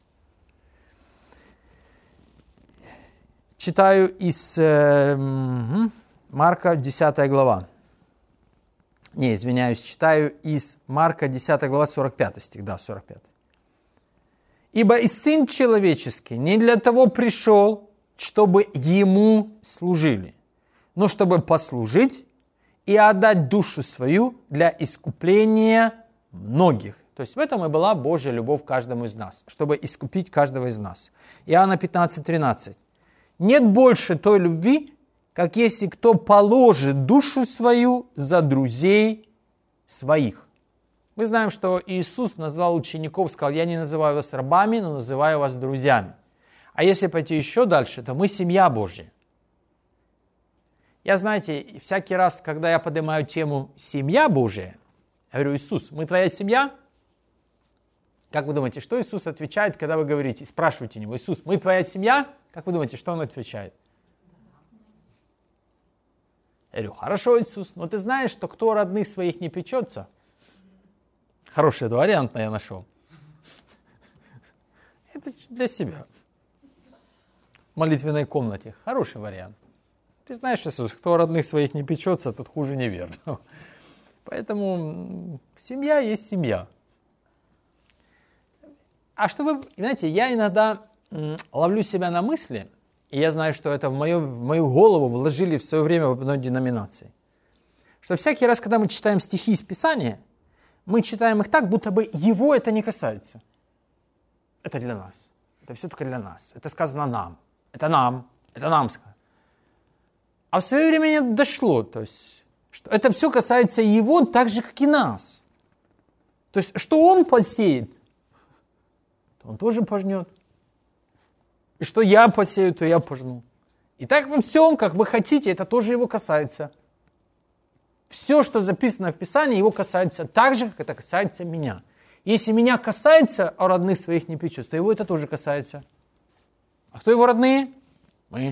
Читаю из э, Марка, десятая глава. Не, извиняюсь, читаю из Марка, десятая глава, сорок пятый стих. Да, сорок пятый. «Ибо и Сын Человеческий не для того пришел, чтобы Ему служили, но чтобы послужить и отдать душу свою для искупления многих». То есть в этом и была Божья любовь к каждому из нас, чтобы искупить каждого из нас. Иоанна пятнадцать тринадцать. «Нет больше той любви, как если кто положит душу свою за друзей своих». Мы знаем, что Иисус назвал учеников, сказал: «Я не называю вас рабами, но называю вас друзьями». А если пойти еще дальше, то мы семья Божья. Я, знаете, всякий раз, когда я поднимаю тему «семья Божья», я говорю: «Иисус, мы твоя семья?» Как вы думаете, что Иисус отвечает, когда вы говорите, спрашиваете Него: «Иисус, мы твоя семья?» Как вы думаете, что Он отвечает? Я говорю: «Хорошо, Иисус, но ты знаешь, что кто родных своих не печется?» Хороший вариант я нашел. Это для себя. В молитвенной комнате. Хороший вариант. Ты знаешь, Иисус, кто родных своих не печется, тот хуже неверно. Поэтому семья есть семья. А что вы, знаете, я иногда ловлю себя на мысли, и я знаю, что это в мою, в мою голову вложили в свое время в одной деноминации, что всякий раз, когда мы читаем стихи из Писания, мы читаем их так, будто бы его это не касается. Это для нас. Это все только для нас. Это сказано нам. Это нам. Это нам сказано. А в свое время не дошло. То есть, что это все касается его так же, как и нас. То есть, что он посеет, то он тоже пожнет. И что я посею, то я пожну. И так во всем, как вы хотите, это тоже его касается. Все, что записано в Писании, его касается так же, как это касается меня. Если меня касается, а родных своих не печусь, то его это тоже касается. А кто его родные? Мы.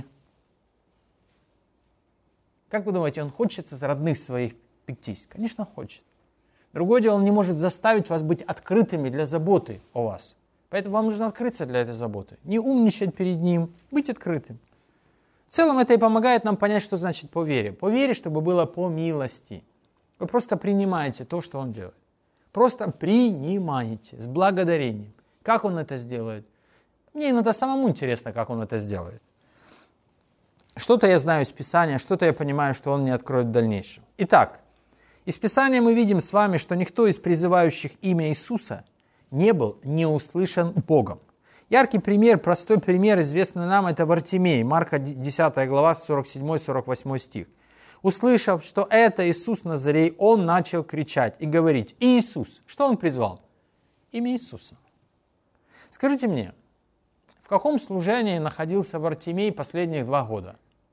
Как вы думаете, он хочет за родных своих пектись? Конечно, хочет. Другое дело, он не может заставить вас быть открытыми для заботы о вас. Поэтому вам нужно открыться для этой заботы. Не умничать перед ним, быть открытым. В целом это и помогает нам понять, что значит по вере. По вере, чтобы было по милости. Вы просто принимаете то, что он делает. Просто принимаете с благодарением. Как он это сделает? Мне иногда самому интересно, как он это сделает. Что-то я знаю из Писания, что-то я понимаю, что он мне откроет в дальнейшем. Итак, из Писания мы видим с вами, что никто из призывающих имя Иисуса не был не услышан Богом. Яркий пример, простой пример, известный нам, это Вартимей, Марка десятая глава, сорок седьмой сорок восьмой стих. Услышав, что это Иисус Назарей, он начал кричать и говорить: Иисус. Что он призвал? Имя Иисуса. Скажите мне, в каком служении находился Вартимей последних два года?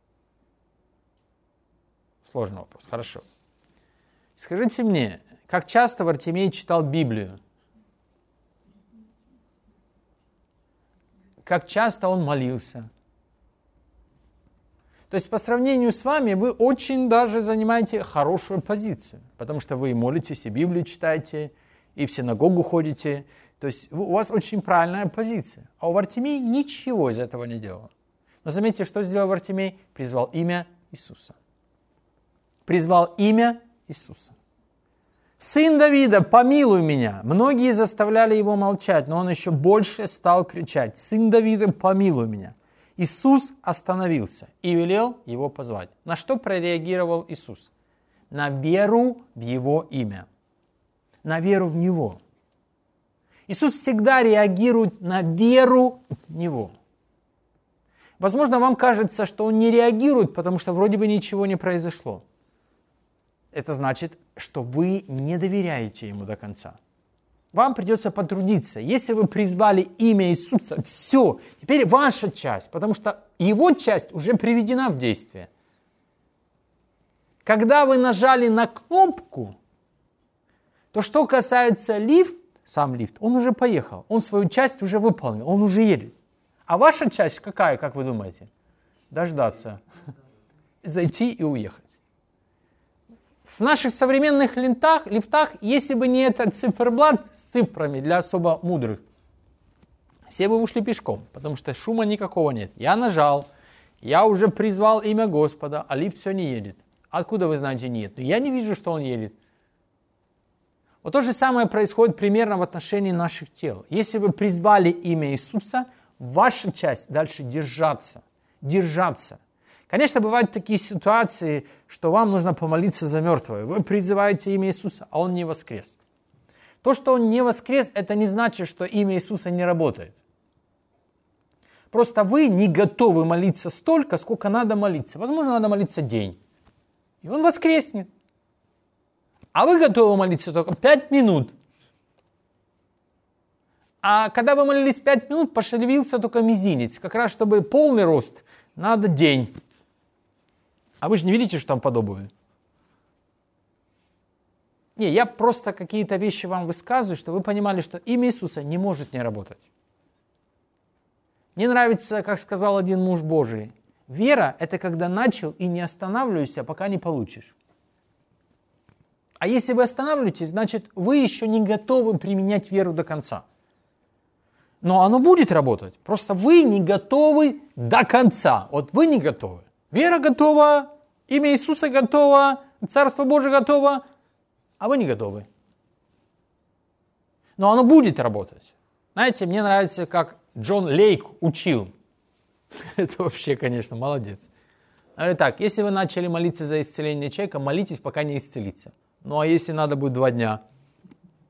Сложный вопрос, хорошо. Скажите мне, как часто Вартимей читал Библию? Как часто он молился? То есть по сравнению с вами вы очень даже занимаете хорошую позицию, потому что вы и молитесь, и Библию читаете, и в синагогу ходите. То есть у вас очень правильная позиция. А у Вартимей ничего из этого не делал. Но заметьте, что сделал Вартимей? Призвал имя Иисуса. Призвал имя Иисуса. «Сын Давида, помилуй меня». Многие заставляли его молчать, но он еще больше стал кричать: «Сын Давида, помилуй меня». Иисус остановился и велел его позвать. На что прореагировал Иисус? На веру в его имя. На веру в него. Иисус всегда реагирует на веру в него. Возможно, вам кажется, что он не реагирует, потому что вроде бы ничего не произошло. Это значит, что вы не доверяете ему до конца. Вам придется потрудиться. Если вы призвали имя Иисуса, все, теперь ваша часть, потому что его часть уже приведена в действие. Когда вы нажали на кнопку, то что касается лифта, сам лифт, он уже поехал, он свою часть уже выполнил, он уже едет. А ваша часть какая, как вы думаете? Дождаться, зайти и уехать. В наших современных лифтах, лифтах, если бы не этот циферблат с цифрами для особо мудрых, все бы ушли пешком, потому что шума никакого нет. Я нажал, я уже призвал имя Господа, а лифт все не едет. Откуда вы знаете нет? Я не вижу, что он едет. Вот то же самое происходит примерно в отношении наших тел. Если вы призвали имя Иисуса, ваша часть дальше держаться, держаться. Конечно, бывают такие ситуации, что вам нужно помолиться за мертвого. Вы призываете имя Иисуса, а он не воскрес. То, что он не воскрес, это не значит, что имя Иисуса не работает. Просто вы не готовы молиться столько, сколько надо молиться. Возможно, надо молиться день. И он воскреснет. А вы готовы молиться только пять минут. А когда вы молились пять минут, пошевелился только мизинец. Как раз, чтобы полный рост, надо день. А вы же не видите, что там подобное? Не, я просто какие-то вещи вам высказываю, чтобы вы понимали, что имя Иисуса не может не работать. Мне нравится, как сказал один муж Божий, вера – это когда начал и не останавливайся, пока не получишь. А если вы останавливаетесь, значит, вы еще не готовы применять веру до конца. Но оно будет работать, просто вы не готовы до конца. Вот вы не готовы. Вера готова, имя Иисуса готово, Царство Божие готово, а вы не готовы. Но оно будет работать. Знаете, мне нравится, как Джон Лейк учил. Это вообще, конечно, молодец. Говорит так, если вы начали молиться за исцеление человека, молитесь, пока не исцелится. Ну а если надо будет два дня?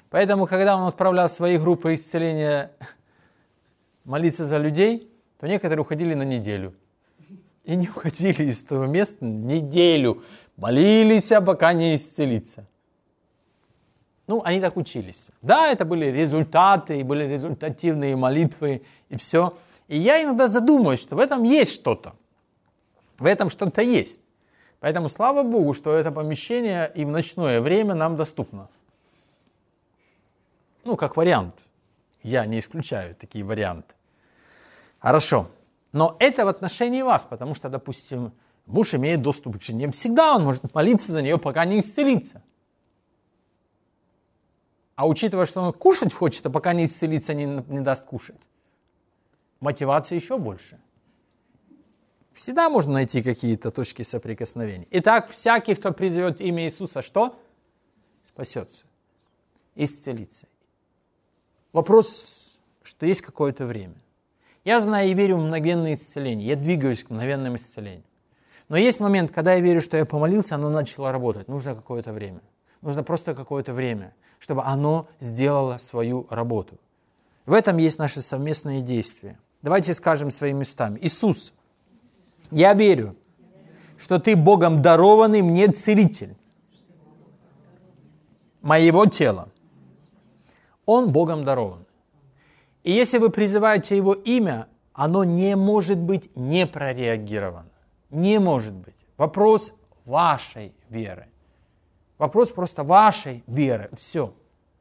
Поэтому, когда он отправлял свои группы исцеления молиться за людей, то некоторые уходили на неделю. И не уходили из того места неделю. Молились, пока не исцелиться. Ну, они так учились. Да, это были результаты, и были результативные молитвы, и все. И я иногда задумаюсь, что в этом есть что-то. В этом что-то есть. Поэтому слава Богу, что это помещение и в ночное время нам доступно. Ну, как вариант. Я не исключаю такие варианты. Хорошо. Но это в отношении вас, потому что, допустим, муж имеет доступ к жене. Всегда он может молиться за нее, пока не исцелится. А учитывая, что он кушать хочет, а пока не исцелится, не, не даст кушать, мотивация еще больше. Всегда можно найти какие-то точки соприкосновения. Итак, всякий, кто призовет имя Иисуса, что? Спасется. Исцелится. Вопрос, что есть какое-то время. Я знаю и верю в мгновенное исцеление. Я двигаюсь к мгновенному исцелению. Но есть момент, когда я верю, что я помолился, оно начало работать. Нужно какое-то время. Нужно просто какое-то время, чтобы оно сделало свою работу. В этом есть наши совместные действия. Давайте скажем своими устами. Иисус, я верю, что Ты Богом дарованный мне целитель моего тела. Он Богом дарован. И если вы призываете Его имя, оно не может быть не прореагировано. Не может быть. Вопрос вашей веры. Вопрос просто вашей веры. Все.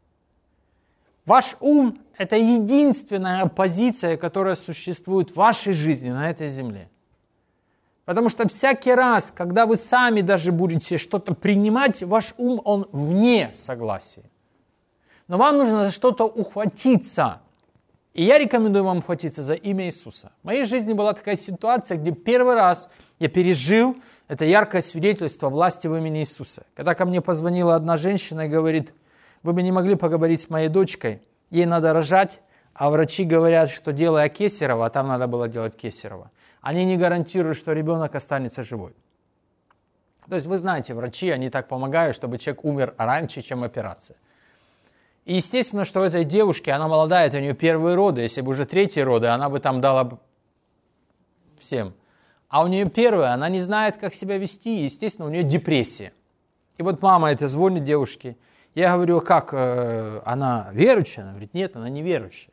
Ваш ум – это единственная позиция, которая существует в вашей жизни на этой земле. Потому что всякий раз, когда вы сами даже будете что-то принимать, ваш ум, он вне согласия. Но вам нужно за что-то ухватиться. И я рекомендую вам ухватиться за имя Иисуса. В моей жизни была такая ситуация, где первый раз я пережил это яркое свидетельство власти в имени Иисуса. Когда ко мне позвонила одна женщина и говорит: вы бы не могли поговорить с моей дочкой, ей надо рожать, а врачи говорят, что делая кесарево, а там надо было делать кесарево, они не гарантируют, что ребенок останется живой. То есть вы знаете, врачи, они так помогают, чтобы человек умер раньше, чем операция. И естественно, что у этой девушки, она молодая, это у нее первые роды, если бы уже третьи роды, она бы там дала всем. А у нее первая, она не знает, как себя вести, и, естественно, у нее депрессия. И вот мама это звонит девушке. Я говорю: как, э, она верующая? Она говорит: нет, она не верующая.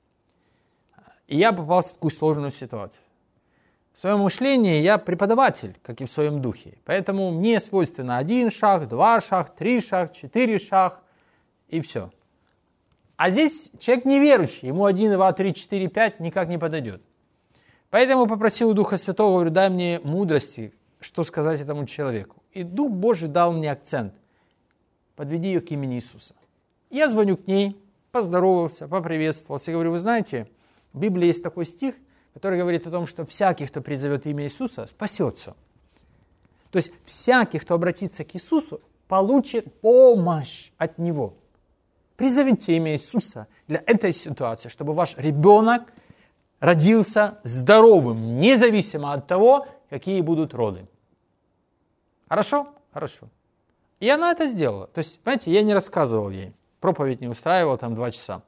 И я попался в такую сложную ситуацию. В своем мышлении я преподаватель, как и в своем духе. Поэтому мне свойственно один шаг, два шага, три шага, четыре шага, и все. А здесь человек неверующий, ему один, два, три, четыре, пять никак не подойдет. Поэтому попросил у Духа Святого, говорю: дай мне мудрости, что сказать этому человеку. И Дух Божий дал мне акцент: подведи ее к имени Иисуса. Я звоню к ней, поздоровался, поприветствовался. И говорю: вы знаете, в Библии есть такой стих, который говорит о том, что всякий, кто призовет имя Иисуса, спасется. То есть всякий, кто обратится к Иисусу, получит помощь от Него. Призовите имя Иисуса для этой ситуации, чтобы ваш ребенок родился здоровым, независимо от того, какие будут роды. Хорошо? Хорошо. И она это сделала. То есть, понимаете, я не рассказывал ей, проповедь не устраивал там два часа.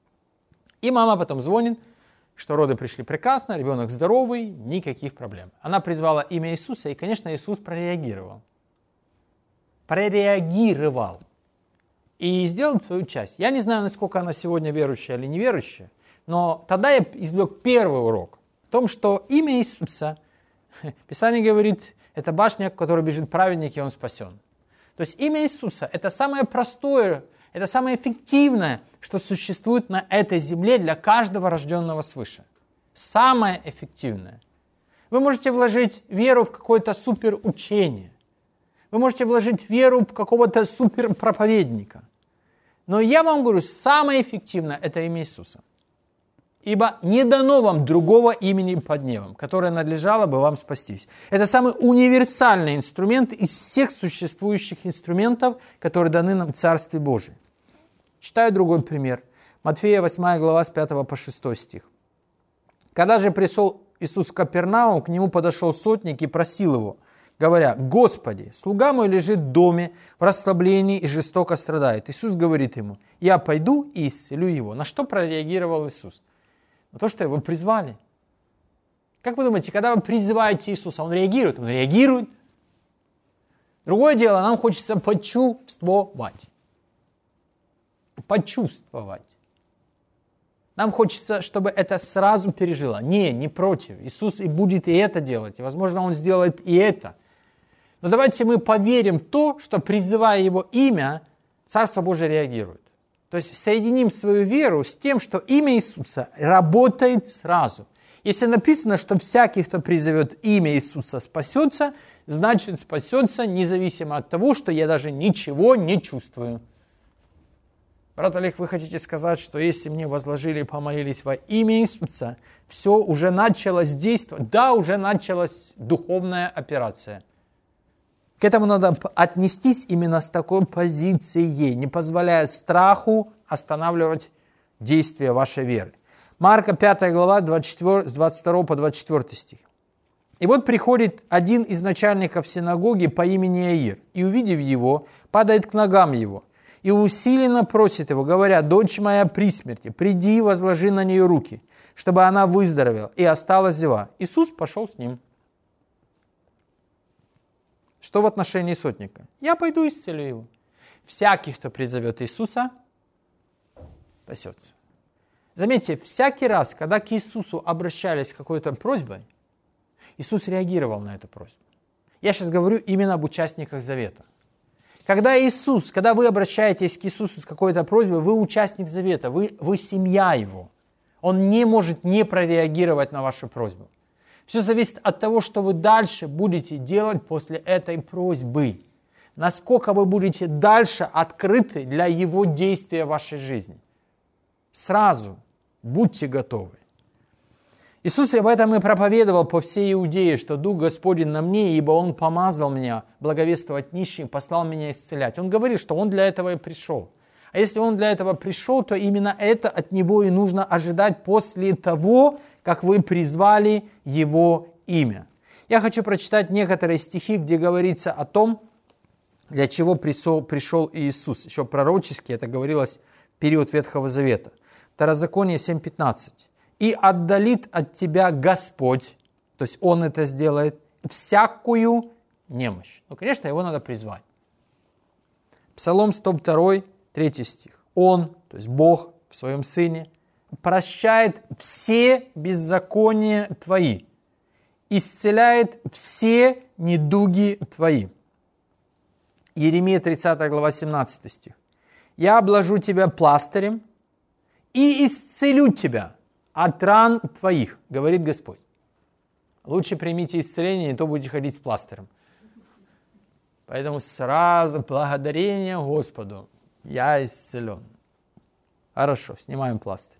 И мама потом звонит, что роды пришли прекрасно, ребенок здоровый, никаких проблем. Она призвала имя Иисуса, и, конечно, Иисус прореагировал. Прореагировал. И сделал свою часть. Я не знаю, насколько она сегодня верующая или неверующая, но тогда я извлек первый урок в том, что имя Иисуса, Писание говорит, это башня, к которой бежит праведник, и он спасен. То есть имя Иисуса – это самое простое, это самое эффективное, что существует на этой земле для каждого рожденного свыше. Самое эффективное. Вы можете вложить веру в какое-то суперучение. Вы можете вложить веру в какого-то суперпроповедника. Но я вам говорю, самое эффективное – это имя Иисуса. Ибо не дано вам другого имени под небом, которое надлежало бы вам спастись. Это самый универсальный инструмент из всех существующих инструментов, которые даны нам в Царстве Божьем. Читаю другой пример. Матфея восьмая глава с пятого по шестой стих. «Когда же пришел Иисус в Капернаум, к нему подошел сотник и просил его: говоря: «Господи, слуга мой лежит в доме в расслаблении и жестоко страдает». Иисус говорит ему: «Я пойду и исцелю его». На что прореагировал Иисус? На то, что его призвали. Как вы думаете, когда вы призываете Иисуса, Он реагирует? Он реагирует. Другое дело, нам хочется почувствовать. Почувствовать. Нам хочется, чтобы это сразу пережило. Не, не против. Иисус и будет и это делать. И, возможно, Он сделает и это. Но давайте мы поверим в то, что, призывая Его имя, Царство Божие реагирует. То есть соединим свою веру с тем, что имя Иисуса работает сразу. Если написано, что всякий, кто призовет имя Иисуса, спасется, значит спасется, независимо от того, что я даже ничего не чувствую. Брат Олег, вы хотите сказать, что если мне возложили и помолились во имя Иисуса, все, уже началось действовать? Да, уже началась духовная операция. К этому надо отнестись именно с такой позицией, не позволяя страху останавливать действие вашей веры. Марка пятая глава, двадцать четыре, с двадцать второго по двадцать четвёртый стих. «И вот приходит один из начальников синагоги по имени Иаир, и, увидев его, падает к ногам его, и усиленно просит его, говоря: «Дочь моя при смерти, приди и возложи на нее руки, чтобы она выздоровела и осталась жива». Иисус пошел с ним. Что в отношении сотника? Я пойду и исцелю его. Всякий, кто призовет Иисуса, спасется. Заметьте, всякий раз, когда к Иисусу обращались с какой-то просьбой, Иисус реагировал на эту просьбу. Я сейчас говорю именно об участниках завета. Когда Иисус, когда вы обращаетесь к Иисусу с какой-то просьбой, вы участник завета, вы, вы семья Его. Он не может не прореагировать на вашу просьбу. Все зависит от того, что вы дальше будете делать после этой просьбы. Насколько вы будете дальше открыты для Его действия в вашей жизни. Сразу будьте готовы. Иисус об этом и проповедовал по всей Иудее, что Дух Господень на мне, ибо Он помазал меня благовествовать нищим, послал меня исцелять. Он говорит, что Он для этого и пришел. А если Он для этого пришел, то именно это от Него и нужно ожидать после того, как вы призвали Его имя. Я хочу прочитать некоторые стихи, где говорится о том, для чего пришел, пришел Иисус. Еще пророчески это говорилось в период Ветхого Завета. Второзаконие семь пятнадцать. «И отдалит от тебя Господь», то есть Он это сделает, «всякую немощь». Ну, конечно, Его надо призвать. Псалом сто два, третий стих. «Он», то есть Бог в Своем Сыне, «прощает все беззакония твои, исцеляет все недуги твои». Иеремия тридцатая глава, семнадцатый стих. «Я обложу тебя пластырем и исцелю тебя от ран твоих, говорит Господь». Лучше примите исцеление, и то будете ходить с пластырем. Поэтому сразу благодарение Господу. Я исцелен. Хорошо, снимаем пластырь.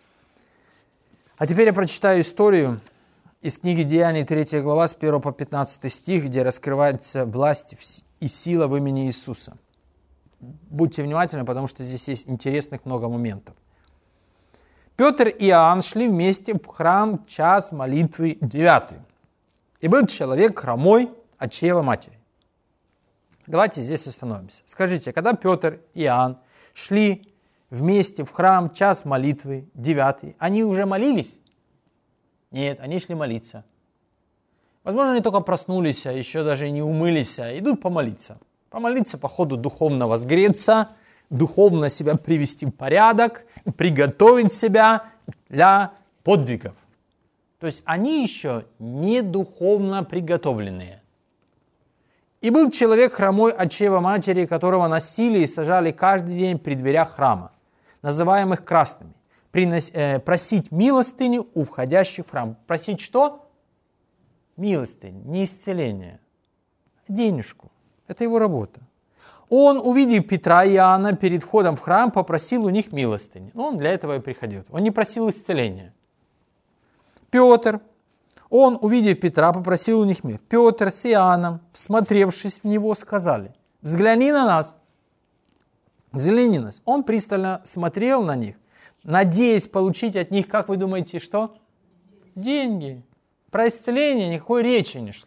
А теперь я прочитаю историю из книги Деяний, третья глава, с первого по пятнадцатый стих, где раскрывается власть и сила в имени Иисуса. Будьте внимательны, потому что здесь есть интересных много моментов. Петр и Иоанн шли вместе в храм в час молитвы девятый. И был человек хромой от чрева матери. Давайте здесь остановимся. Скажите, когда Петр и Иоанн шли вместе в храм в час молитвы девятый, они уже молились? Нет, они шли молиться. Возможно, они только проснулись, а еще даже не умылись, а идут помолиться. Помолиться по ходу духовно возгреться, духовно себя привести в порядок, приготовить себя для подвигов. То есть они еще не духовно приготовленные. И был человек хромой от чрева матери, которого носили и сажали каждый день при дверях храма, называемых красными, принос, э, просить милостыню у входящих в храм. Просить что? Милостыню, не исцеление, а денежку. Это его работа. Он, увидев Петра и Иоанна перед входом в храм, попросил у них милостыни. Но он для этого и приходил. Он не просил исцеления. Петр, он, увидев Петра, попросил у них мир. Петр с Иоанном, всмотревшись в него, сказали: «Взгляни на нас». Взгляни на нас. Он пристально смотрел на них, надеясь получить от них, как вы думаете, что? Деньги. Про исцеление никакой речи не шло.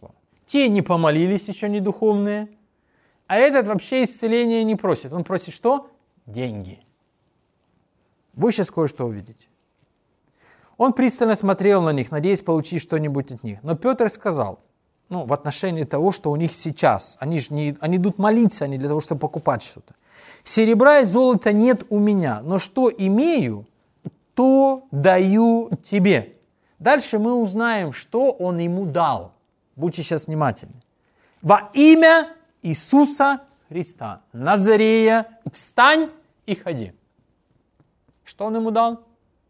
те не помолились, еще не духовные, а этот вообще исцеления не просит. Он просит что? Деньги. Вы сейчас кое-что увидите. Он пристально смотрел на них, надеясь получить что-нибудь от них. Но Петр сказал, ну, в отношении того, что у них сейчас, они же не, они идут молиться, а не для того, чтобы покупать что-то. Серебра и золота нет у меня, но что имею, то даю тебе. Дальше мы узнаем, что он ему дал. Будьте сейчас внимательны. Во имя Иисуса Христа, Назарея, встань и ходи. Что он ему дал?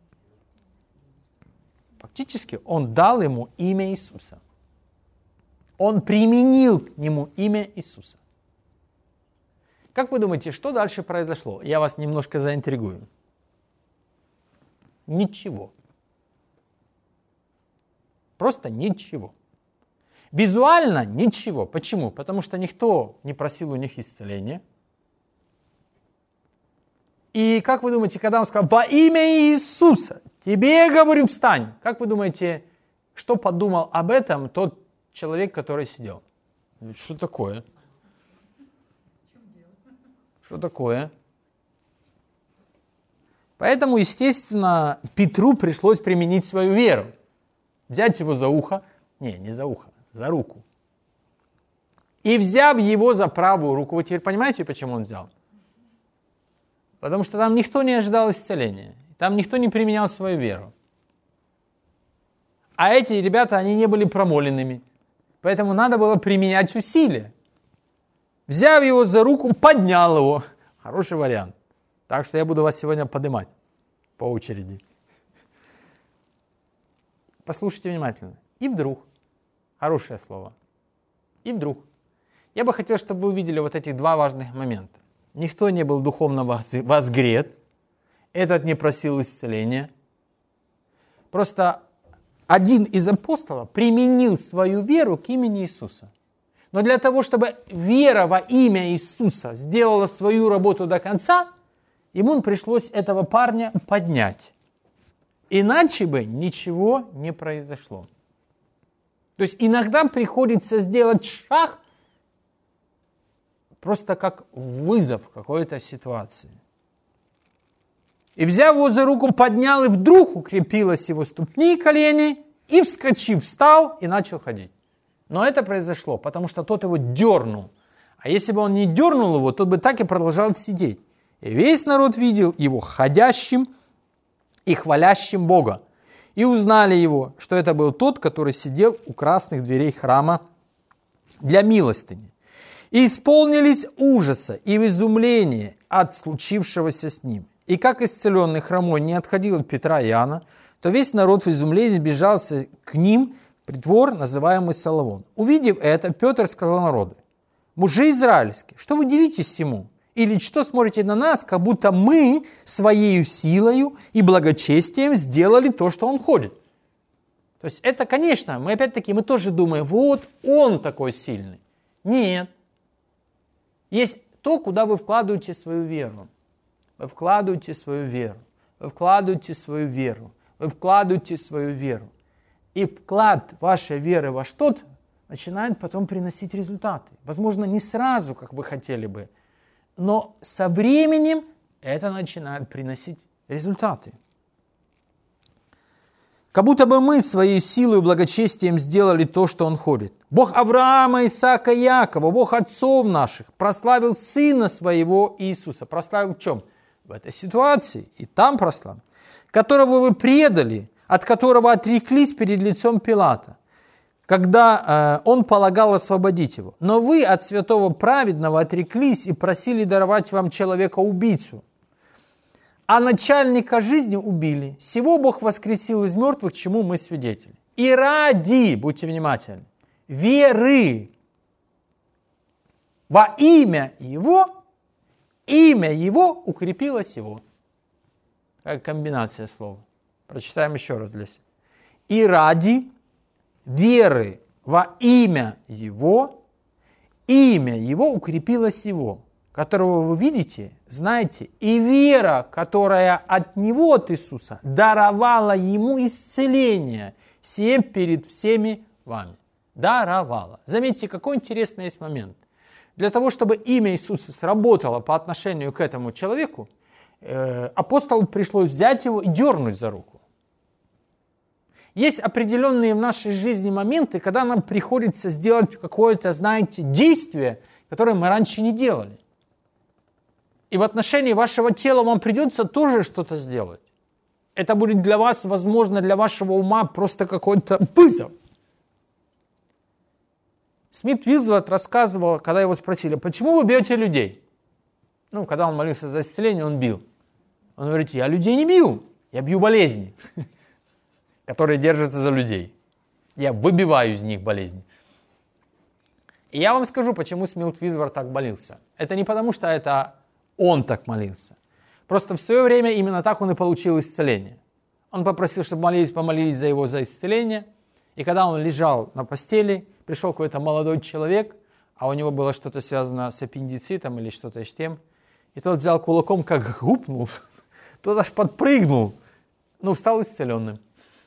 Фактически он дал ему имя Иисуса. Он применил к нему имя Иисуса. Как вы думаете, что дальше произошло? Я вас немножко заинтригую. Ничего. Просто ничего. Визуально ничего. Почему? Потому что никто не просил у них исцеления. И как вы думаете, когда он сказал, во имя Иисуса, тебе я говорю, встань. Как вы думаете, что подумал об этом тот человек, который сидел? Что такое? Что такое? Поэтому, естественно, Петру пришлось применить свою веру. Взять его за ухо, не, не за ухо, за руку. И взяв его за правую руку, вы теперь понимаете, почему он взял? Потому что там никто не ожидал исцеления. Там никто не применял свою веру. А эти ребята, они не были промоленными. Поэтому надо было применять усилия. Взяв его за руку, поднял его. Хороший вариант. Так что я буду вас сегодня поднимать по очереди. Послушайте внимательно. И вдруг, хорошее слово, и вдруг, я бы хотел, чтобы вы увидели вот эти два важных момента. Никто не был духовно возгрет, этот не просил исцеления. Просто один из апостолов применил свою веру к имени Иисуса. Но для того, чтобы вера во имя Иисуса сделала свою работу до конца, ему пришлось этого парня поднять. Иначе бы ничего не произошло. То есть иногда приходится сделать шаг просто как вызов какой-то ситуации. И взяв его за руку, поднял, и вдруг укрепилась его ступни и колени, и вскочив, встал и начал ходить. Но это произошло, потому что тот его дернул. А если бы он не дернул его, тот бы так и продолжал сидеть. И весь народ видел его ходящим и хвалящим Бога. И узнали его, что это был тот, который сидел у красных дверей храма для милостыни. И исполнились ужаса и изумления от случившегося с ним. И как исцеленный хромой не отходил от Петра и Иоанна, то весь народ в изумлении сбежался к ним в притвор, называемый Соломон. Увидев это, Петр сказал народу: мужи израильские, что вы дивитесь всему? Или что смотрите на нас, как будто мы своей силою и благочестием сделали то, что он ходит? То есть это, конечно, мы опять-таки, мы тоже думаем, вот он такой сильный. Нет. Есть то, куда вы вкладываете свою веру. Вы вкладываете свою веру. Вы вкладываете свою веру. Вы вкладываете свою веру. И вклад вашей веры во что-то начинает потом приносить результаты. Возможно, не сразу, как вы хотели бы, но со временем это начинает приносить результаты. Как будто бы мы своей силой и благочестием сделали то, что он ходит. Бог Авраама, Исаака, Якова, Бог отцов наших прославил Сына Своего Иисуса. Прославил в чем? В этой ситуации. И там прославил. Которого вы предали, от которого отреклись перед лицом Пилата, когда э, он полагал освободить его. Но вы от святого праведного отреклись и просили даровать вам человека-убийцу. А начальника жизни убили. Сего Бог воскресил из мертвых, чему мы свидетели. И ради, будьте внимательны, веры во имя Его, имя Его укрепилось Его. Какая комбинация слов. Прочитаем еще раз для себя. И ради веры во имя Его, имя Его укрепилось Его, которого вы видите, знаете, и вера, которая от Него, от Иисуса, даровала Ему исцеление, сие перед всеми вами. Даровала. Заметьте, какой интересный есть момент. Для того, чтобы имя Иисуса сработало по отношению к этому человеку, э, апостолу пришлось взять его и дернуть за руку. Есть определенные в нашей жизни моменты, когда нам приходится сделать какое-то, знаете, действие, которое мы раньше не делали. И в отношении вашего тела вам придется тоже что-то сделать. Это будет для вас, возможно, для вашего ума просто какой-то вызов. Смит Вигсворт рассказывал, когда его спросили, почему вы бьете людей? Ну, когда он молился за исцеление, он бил. Он говорит, я людей не бью, я бью болезни, которые держатся за людей. Я выбиваю из них болезни. И я вам скажу, почему Смит Вигсворт так молился. Это не потому, что это он так молился. Просто в свое время именно так он и получил исцеление. Он попросил, чтобы молились, помолились за его за исцеление. И когда он лежал на постели, пришел какой-то молодой человек, а у него было что-то связано с аппендицитом или что-то с тем. И тот взял кулаком, как гупнул, тот аж подпрыгнул, ну, стал исцеленным.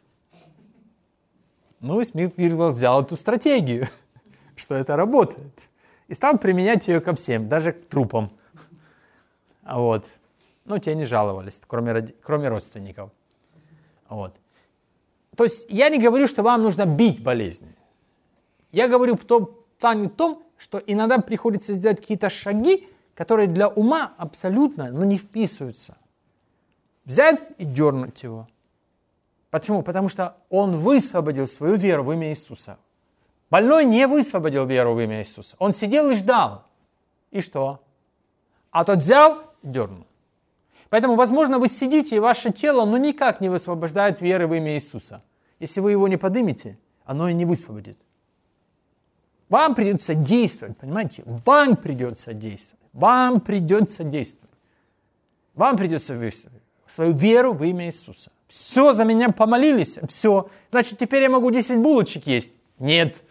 Ну, и Смит Вигсворт взял эту стратегию, что это работает, и стал применять ее ко всем, даже к трупам. Вот. Ну, те не жаловались, кроме, кроме родственников. Вот. То есть я не говорю, что вам нужно бить болезни. Я говорю в том плане том, что иногда приходится сделать какие-то шаги, которые для ума абсолютно ну, не вписываются. Взять и дернуть его. Почему? Потому что он высвободил свою веру в имя Иисуса. Больной не высвободил веру в имя Иисуса. Он сидел и ждал. И что? А тот взял и дернул. Поэтому, возможно, вы сидите, и ваше тело ну, никак не высвобождает веры в имя Иисуса. Если вы его не поднимете, оно и не высвободит. Вам придется действовать, понимаете? Вам придется действовать. Вам придется действовать. Вам придется высвободить свою веру в имя Иисуса. Все, за меня помолились, все. Значит, теперь я могу десять булочек есть? Нет.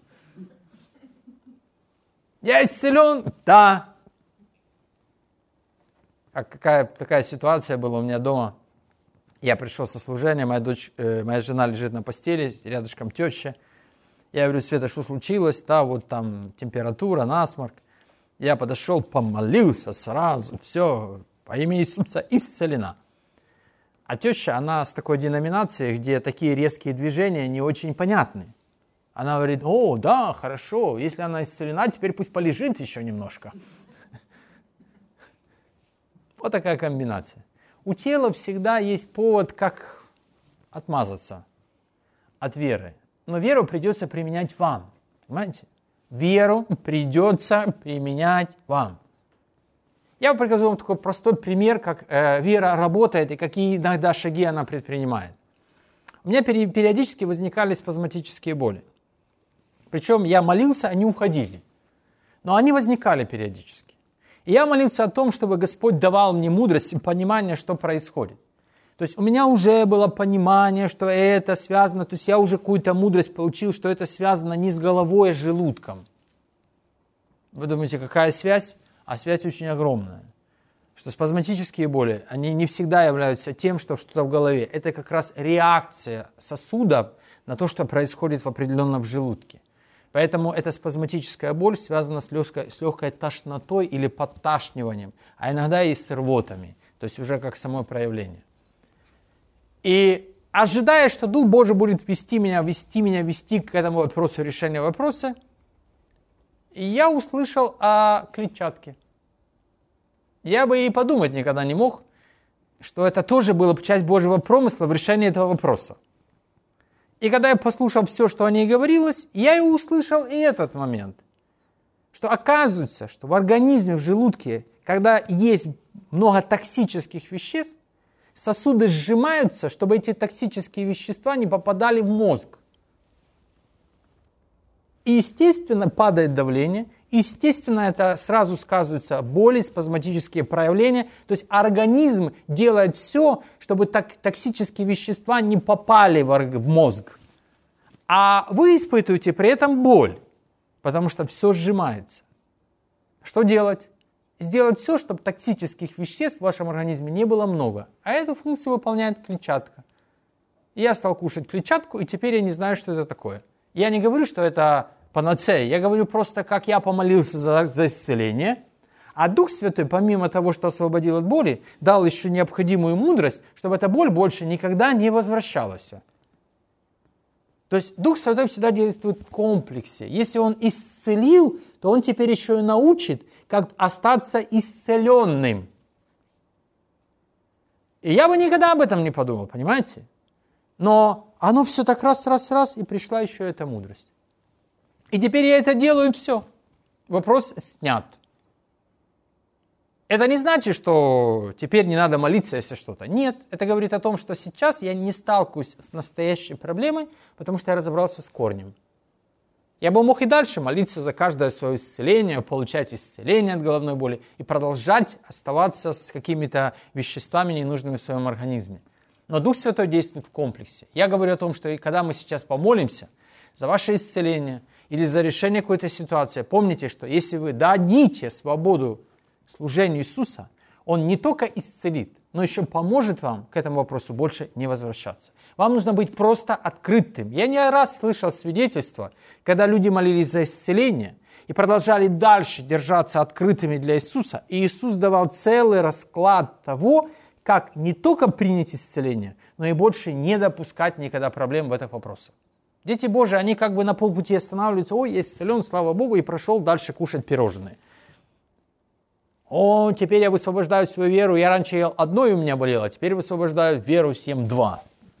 Я исцелен? Да. А какая такая ситуация была у меня дома. Я пришел со служения, моя, дочь, э, моя жена лежит на постели, рядышком теща. Я говорю, Света, что случилось? Да, вот там температура, насморк. Я подошел, помолился сразу, все, во имя Иисуса исцелена. А теща, она с такой деноминацией, где такие резкие движения не очень понятны. Она говорит, о, да, хорошо, если она исцелена, теперь пусть полежит еще немножко. Вот такая комбинация. У тела всегда есть повод, как отмазаться от веры. Но веру придется применять вам. Понимаете? Веру придется применять вам. Я покажу вам такой простой пример, как э, вера работает и какие иногда шаги она предпринимает. У меня периодически возникали спазматические боли. Причем я молился, они уходили. Но они возникали периодически. И я молился о том, чтобы Господь давал мне мудрость и понимание, что происходит. То есть у меня уже было понимание, что это связано, то есть я уже какую-то мудрость получил, что это связано не с головой, а с желудком. Вы думаете, какая связь? А связь очень огромная. Что спазматические боли, они не всегда являются тем, что что-то в голове. Это как раз реакция сосудов на то, что происходит в определенном желудке. Поэтому эта спазматическая боль связана с легкой, с легкой тошнотой или подташниванием, а иногда и с рвотами, то есть уже как само проявление. И ожидая, что Дух Божий будет вести меня, вести меня, вести к этому вопросу, решению вопроса, я услышал о клетчатке. Я бы и подумать никогда не мог, что это тоже была часть Божьего промысла в решении этого вопроса. И когда я послушал все, что о ней говорилось, я и услышал и этот момент. Что оказывается, что в организме, в желудке, когда есть много токсических веществ, сосуды сжимаются, чтобы эти токсические вещества не попадали в мозг. И, естественно, падает давление, естественно, это сразу сказываются боли, спазматические проявления. То есть организм делает все, чтобы так, токсические вещества не попали в, в мозг. А вы испытываете при этом боль, потому что все сжимается. Что делать? Сделать все, чтобы токсических веществ в вашем организме не было много. А эту функцию выполняет клетчатка. Я стал кушать клетчатку, и теперь я не знаю, что это такое. Я не говорю, что это панацея. Я говорю просто, как я помолился за, за исцеление. А Дух Святой, помимо того, что освободил от боли, дал еще необходимую мудрость, чтобы эта боль больше никогда не возвращалась. То есть Дух Святой всегда действует в комплексе. Если Он исцелил, то Он теперь еще и научит, как остаться исцеленным. И я бы никогда об этом не подумал, понимаете? Но оно все так раз, раз, раз, и пришла еще эта мудрость. И теперь я это делаю, и все. Вопрос снят. Это не значит, что теперь не надо молиться, если что-то. Нет, это говорит о том, что сейчас я не сталкиваюсь с настоящей проблемой, потому что я разобрался с корнем. Я бы мог и дальше молиться за каждое свое исцеление, получать исцеление от головной боли и продолжать оставаться с какими-то веществами, ненужными в своем организме. Но Дух Святой действует в комплексе. Я говорю о том, что и когда мы сейчас помолимся за ваше исцеление или за решение какой-то ситуации, помните, что если вы дадите свободу служению Иисуса, Он не только исцелит, но еще поможет вам к этому вопросу больше не возвращаться. Вам нужно быть просто открытым. Я не раз слышал свидетельства, когда люди молились за исцеление и продолжали дальше держаться открытыми для Иисуса, и Иисус давал целый расклад того, как не только принять исцеление, но и больше не допускать никогда проблем в этих вопросах. Дети Божии, они как бы на полпути останавливаются, ой, я исцелен, слава Богу, и прошел дальше кушать пирожные. О, теперь я высвобождаю свою веру, я раньше ел одно, и у меня болело, теперь высвобождаю веру, съем два.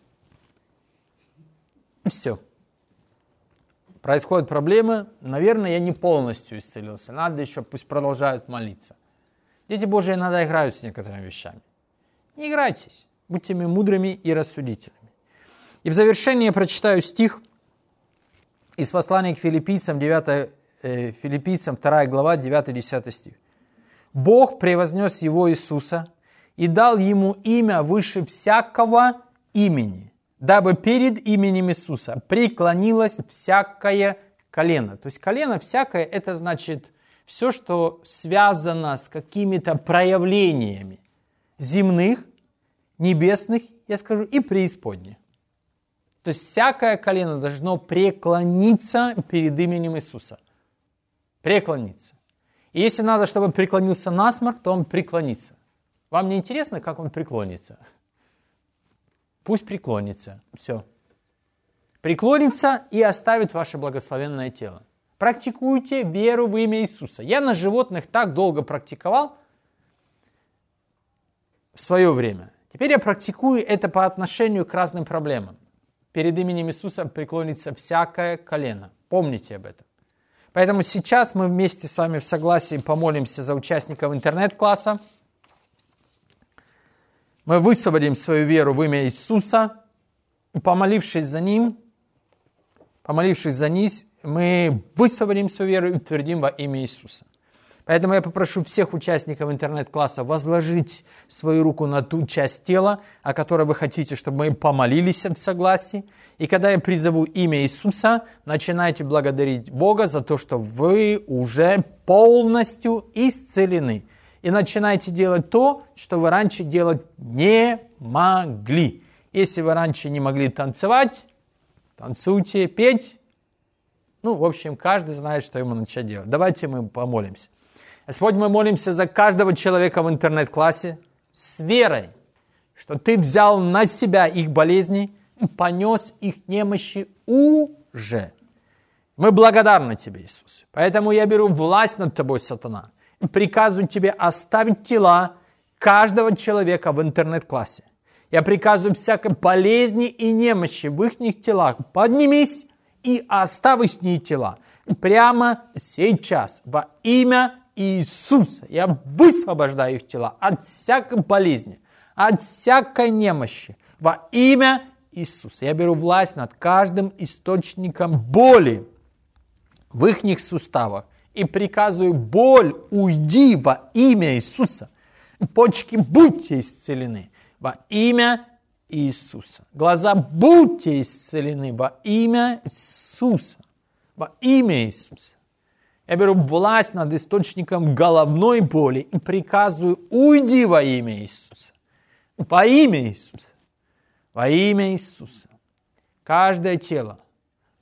И все. Происходят проблемы, наверное, я не полностью исцелился, надо еще, пусть продолжают молиться. Дети Божии иногда играют с некоторыми вещами. Не играйтесь, будьте мудрыми и рассудительными. И в завершение я прочитаю стих из послания к филиппийцам, девятая, э, филиппийцам вторая глава, девятый-десятый стих. «Бог превознес его Иисуса и дал ему имя выше всякого имени, дабы перед именем Иисуса преклонилось всякое колено». То есть колено всякое, это значит все, что связано с какими-то проявлениями земных, небесных, я скажу, и преисподних. То есть всякое колено должно преклониться перед именем Иисуса. Преклониться. И если надо, чтобы он преклонился насморк, то он преклонится. Вам не интересно, как он преклонится? Пусть преклонится. Все. Преклонится и оставит ваше благословенное тело. Практикуйте веру в имя Иисуса. Я на животных так долго практиковал в свое время. Теперь я практикую это по отношению к разным проблемам. Перед именем Иисуса преклонится всякое колено. Помните об этом. Поэтому сейчас мы вместе с вами в согласии помолимся за участников интернет-класса. Мы высвободим свою веру в имя Иисуса. Помолившись за Ним, помолившись за низ, мы высвободим свою веру и утвердим во имя Иисуса. Поэтому я попрошу всех участников интернет-класса возложить свою руку на ту часть тела, о которой вы хотите, чтобы мы помолились в согласии. И когда я призову имя Иисуса, начинайте благодарить Бога за то, что вы уже полностью исцелены. И начинайте делать то, что вы раньше делать не могли. Если вы раньше не могли танцевать, танцуйте, петь. Ну, в общем, каждый знает, что ему начать делать. Давайте мы помолимся. Господь, мы молимся за каждого человека в интернет-классе с верой, что Ты взял на себя их болезни, понес их немощи уже. Мы благодарны Тебе, Иисус. Поэтому я беру власть над Тобой, сатана, и приказываю Тебе оставить тела каждого человека в интернет-классе. Я приказываю всякой болезни и немощи в их телах. Поднимись и оставь их тела. Прямо сейчас во имя Иисуса я высвобождаю их тела от всякой болезни, от всякой немощи. Во имя Иисуса я беру власть над каждым источником боли в их суставах и приказываю: боль, уйди во имя Иисуса. Почки, будьте исцелены во имя Иисуса. Глаза, будьте исцелены во имя Иисуса. Во имя Иисуса. Я беру власть над источником головной боли и приказываю: уйди во имя Иисуса. Во имя Иисуса. Во имя Иисуса. Каждое тело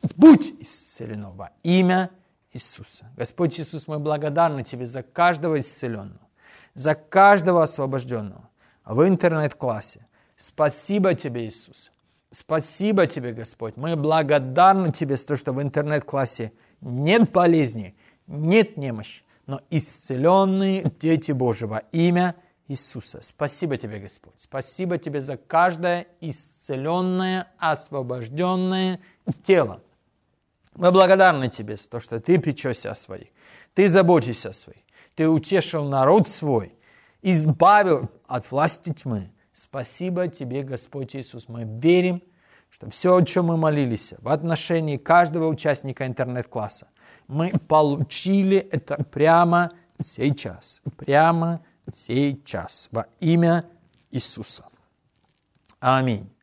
будь исцелено во имя Иисуса. Господь Иисус, мы благодарны Тебе за каждого исцеленного, за каждого освобожденного в интернет-классе. Спасибо Тебе, Иисус. Спасибо Тебе, Господь. Мы благодарны Тебе за то, что в интернет-классе нет болезни, нет немощи, но исцеленные дети Божьи во имя Иисуса. Спасибо Тебе, Господь. Спасибо Тебе за каждое исцеленное, освобожденное тело. Мы благодарны Тебе за то, что Ты печешься о своих, Ты заботишься о своих, Ты утешил народ свой, избавил от власти тьмы. Спасибо Тебе, Господь Иисус. Мы верим, что все, о чем мы молились в отношении каждого участника интернет-класса, мы получили это прямо сейчас, прямо сейчас, во имя Иисуса. Аминь.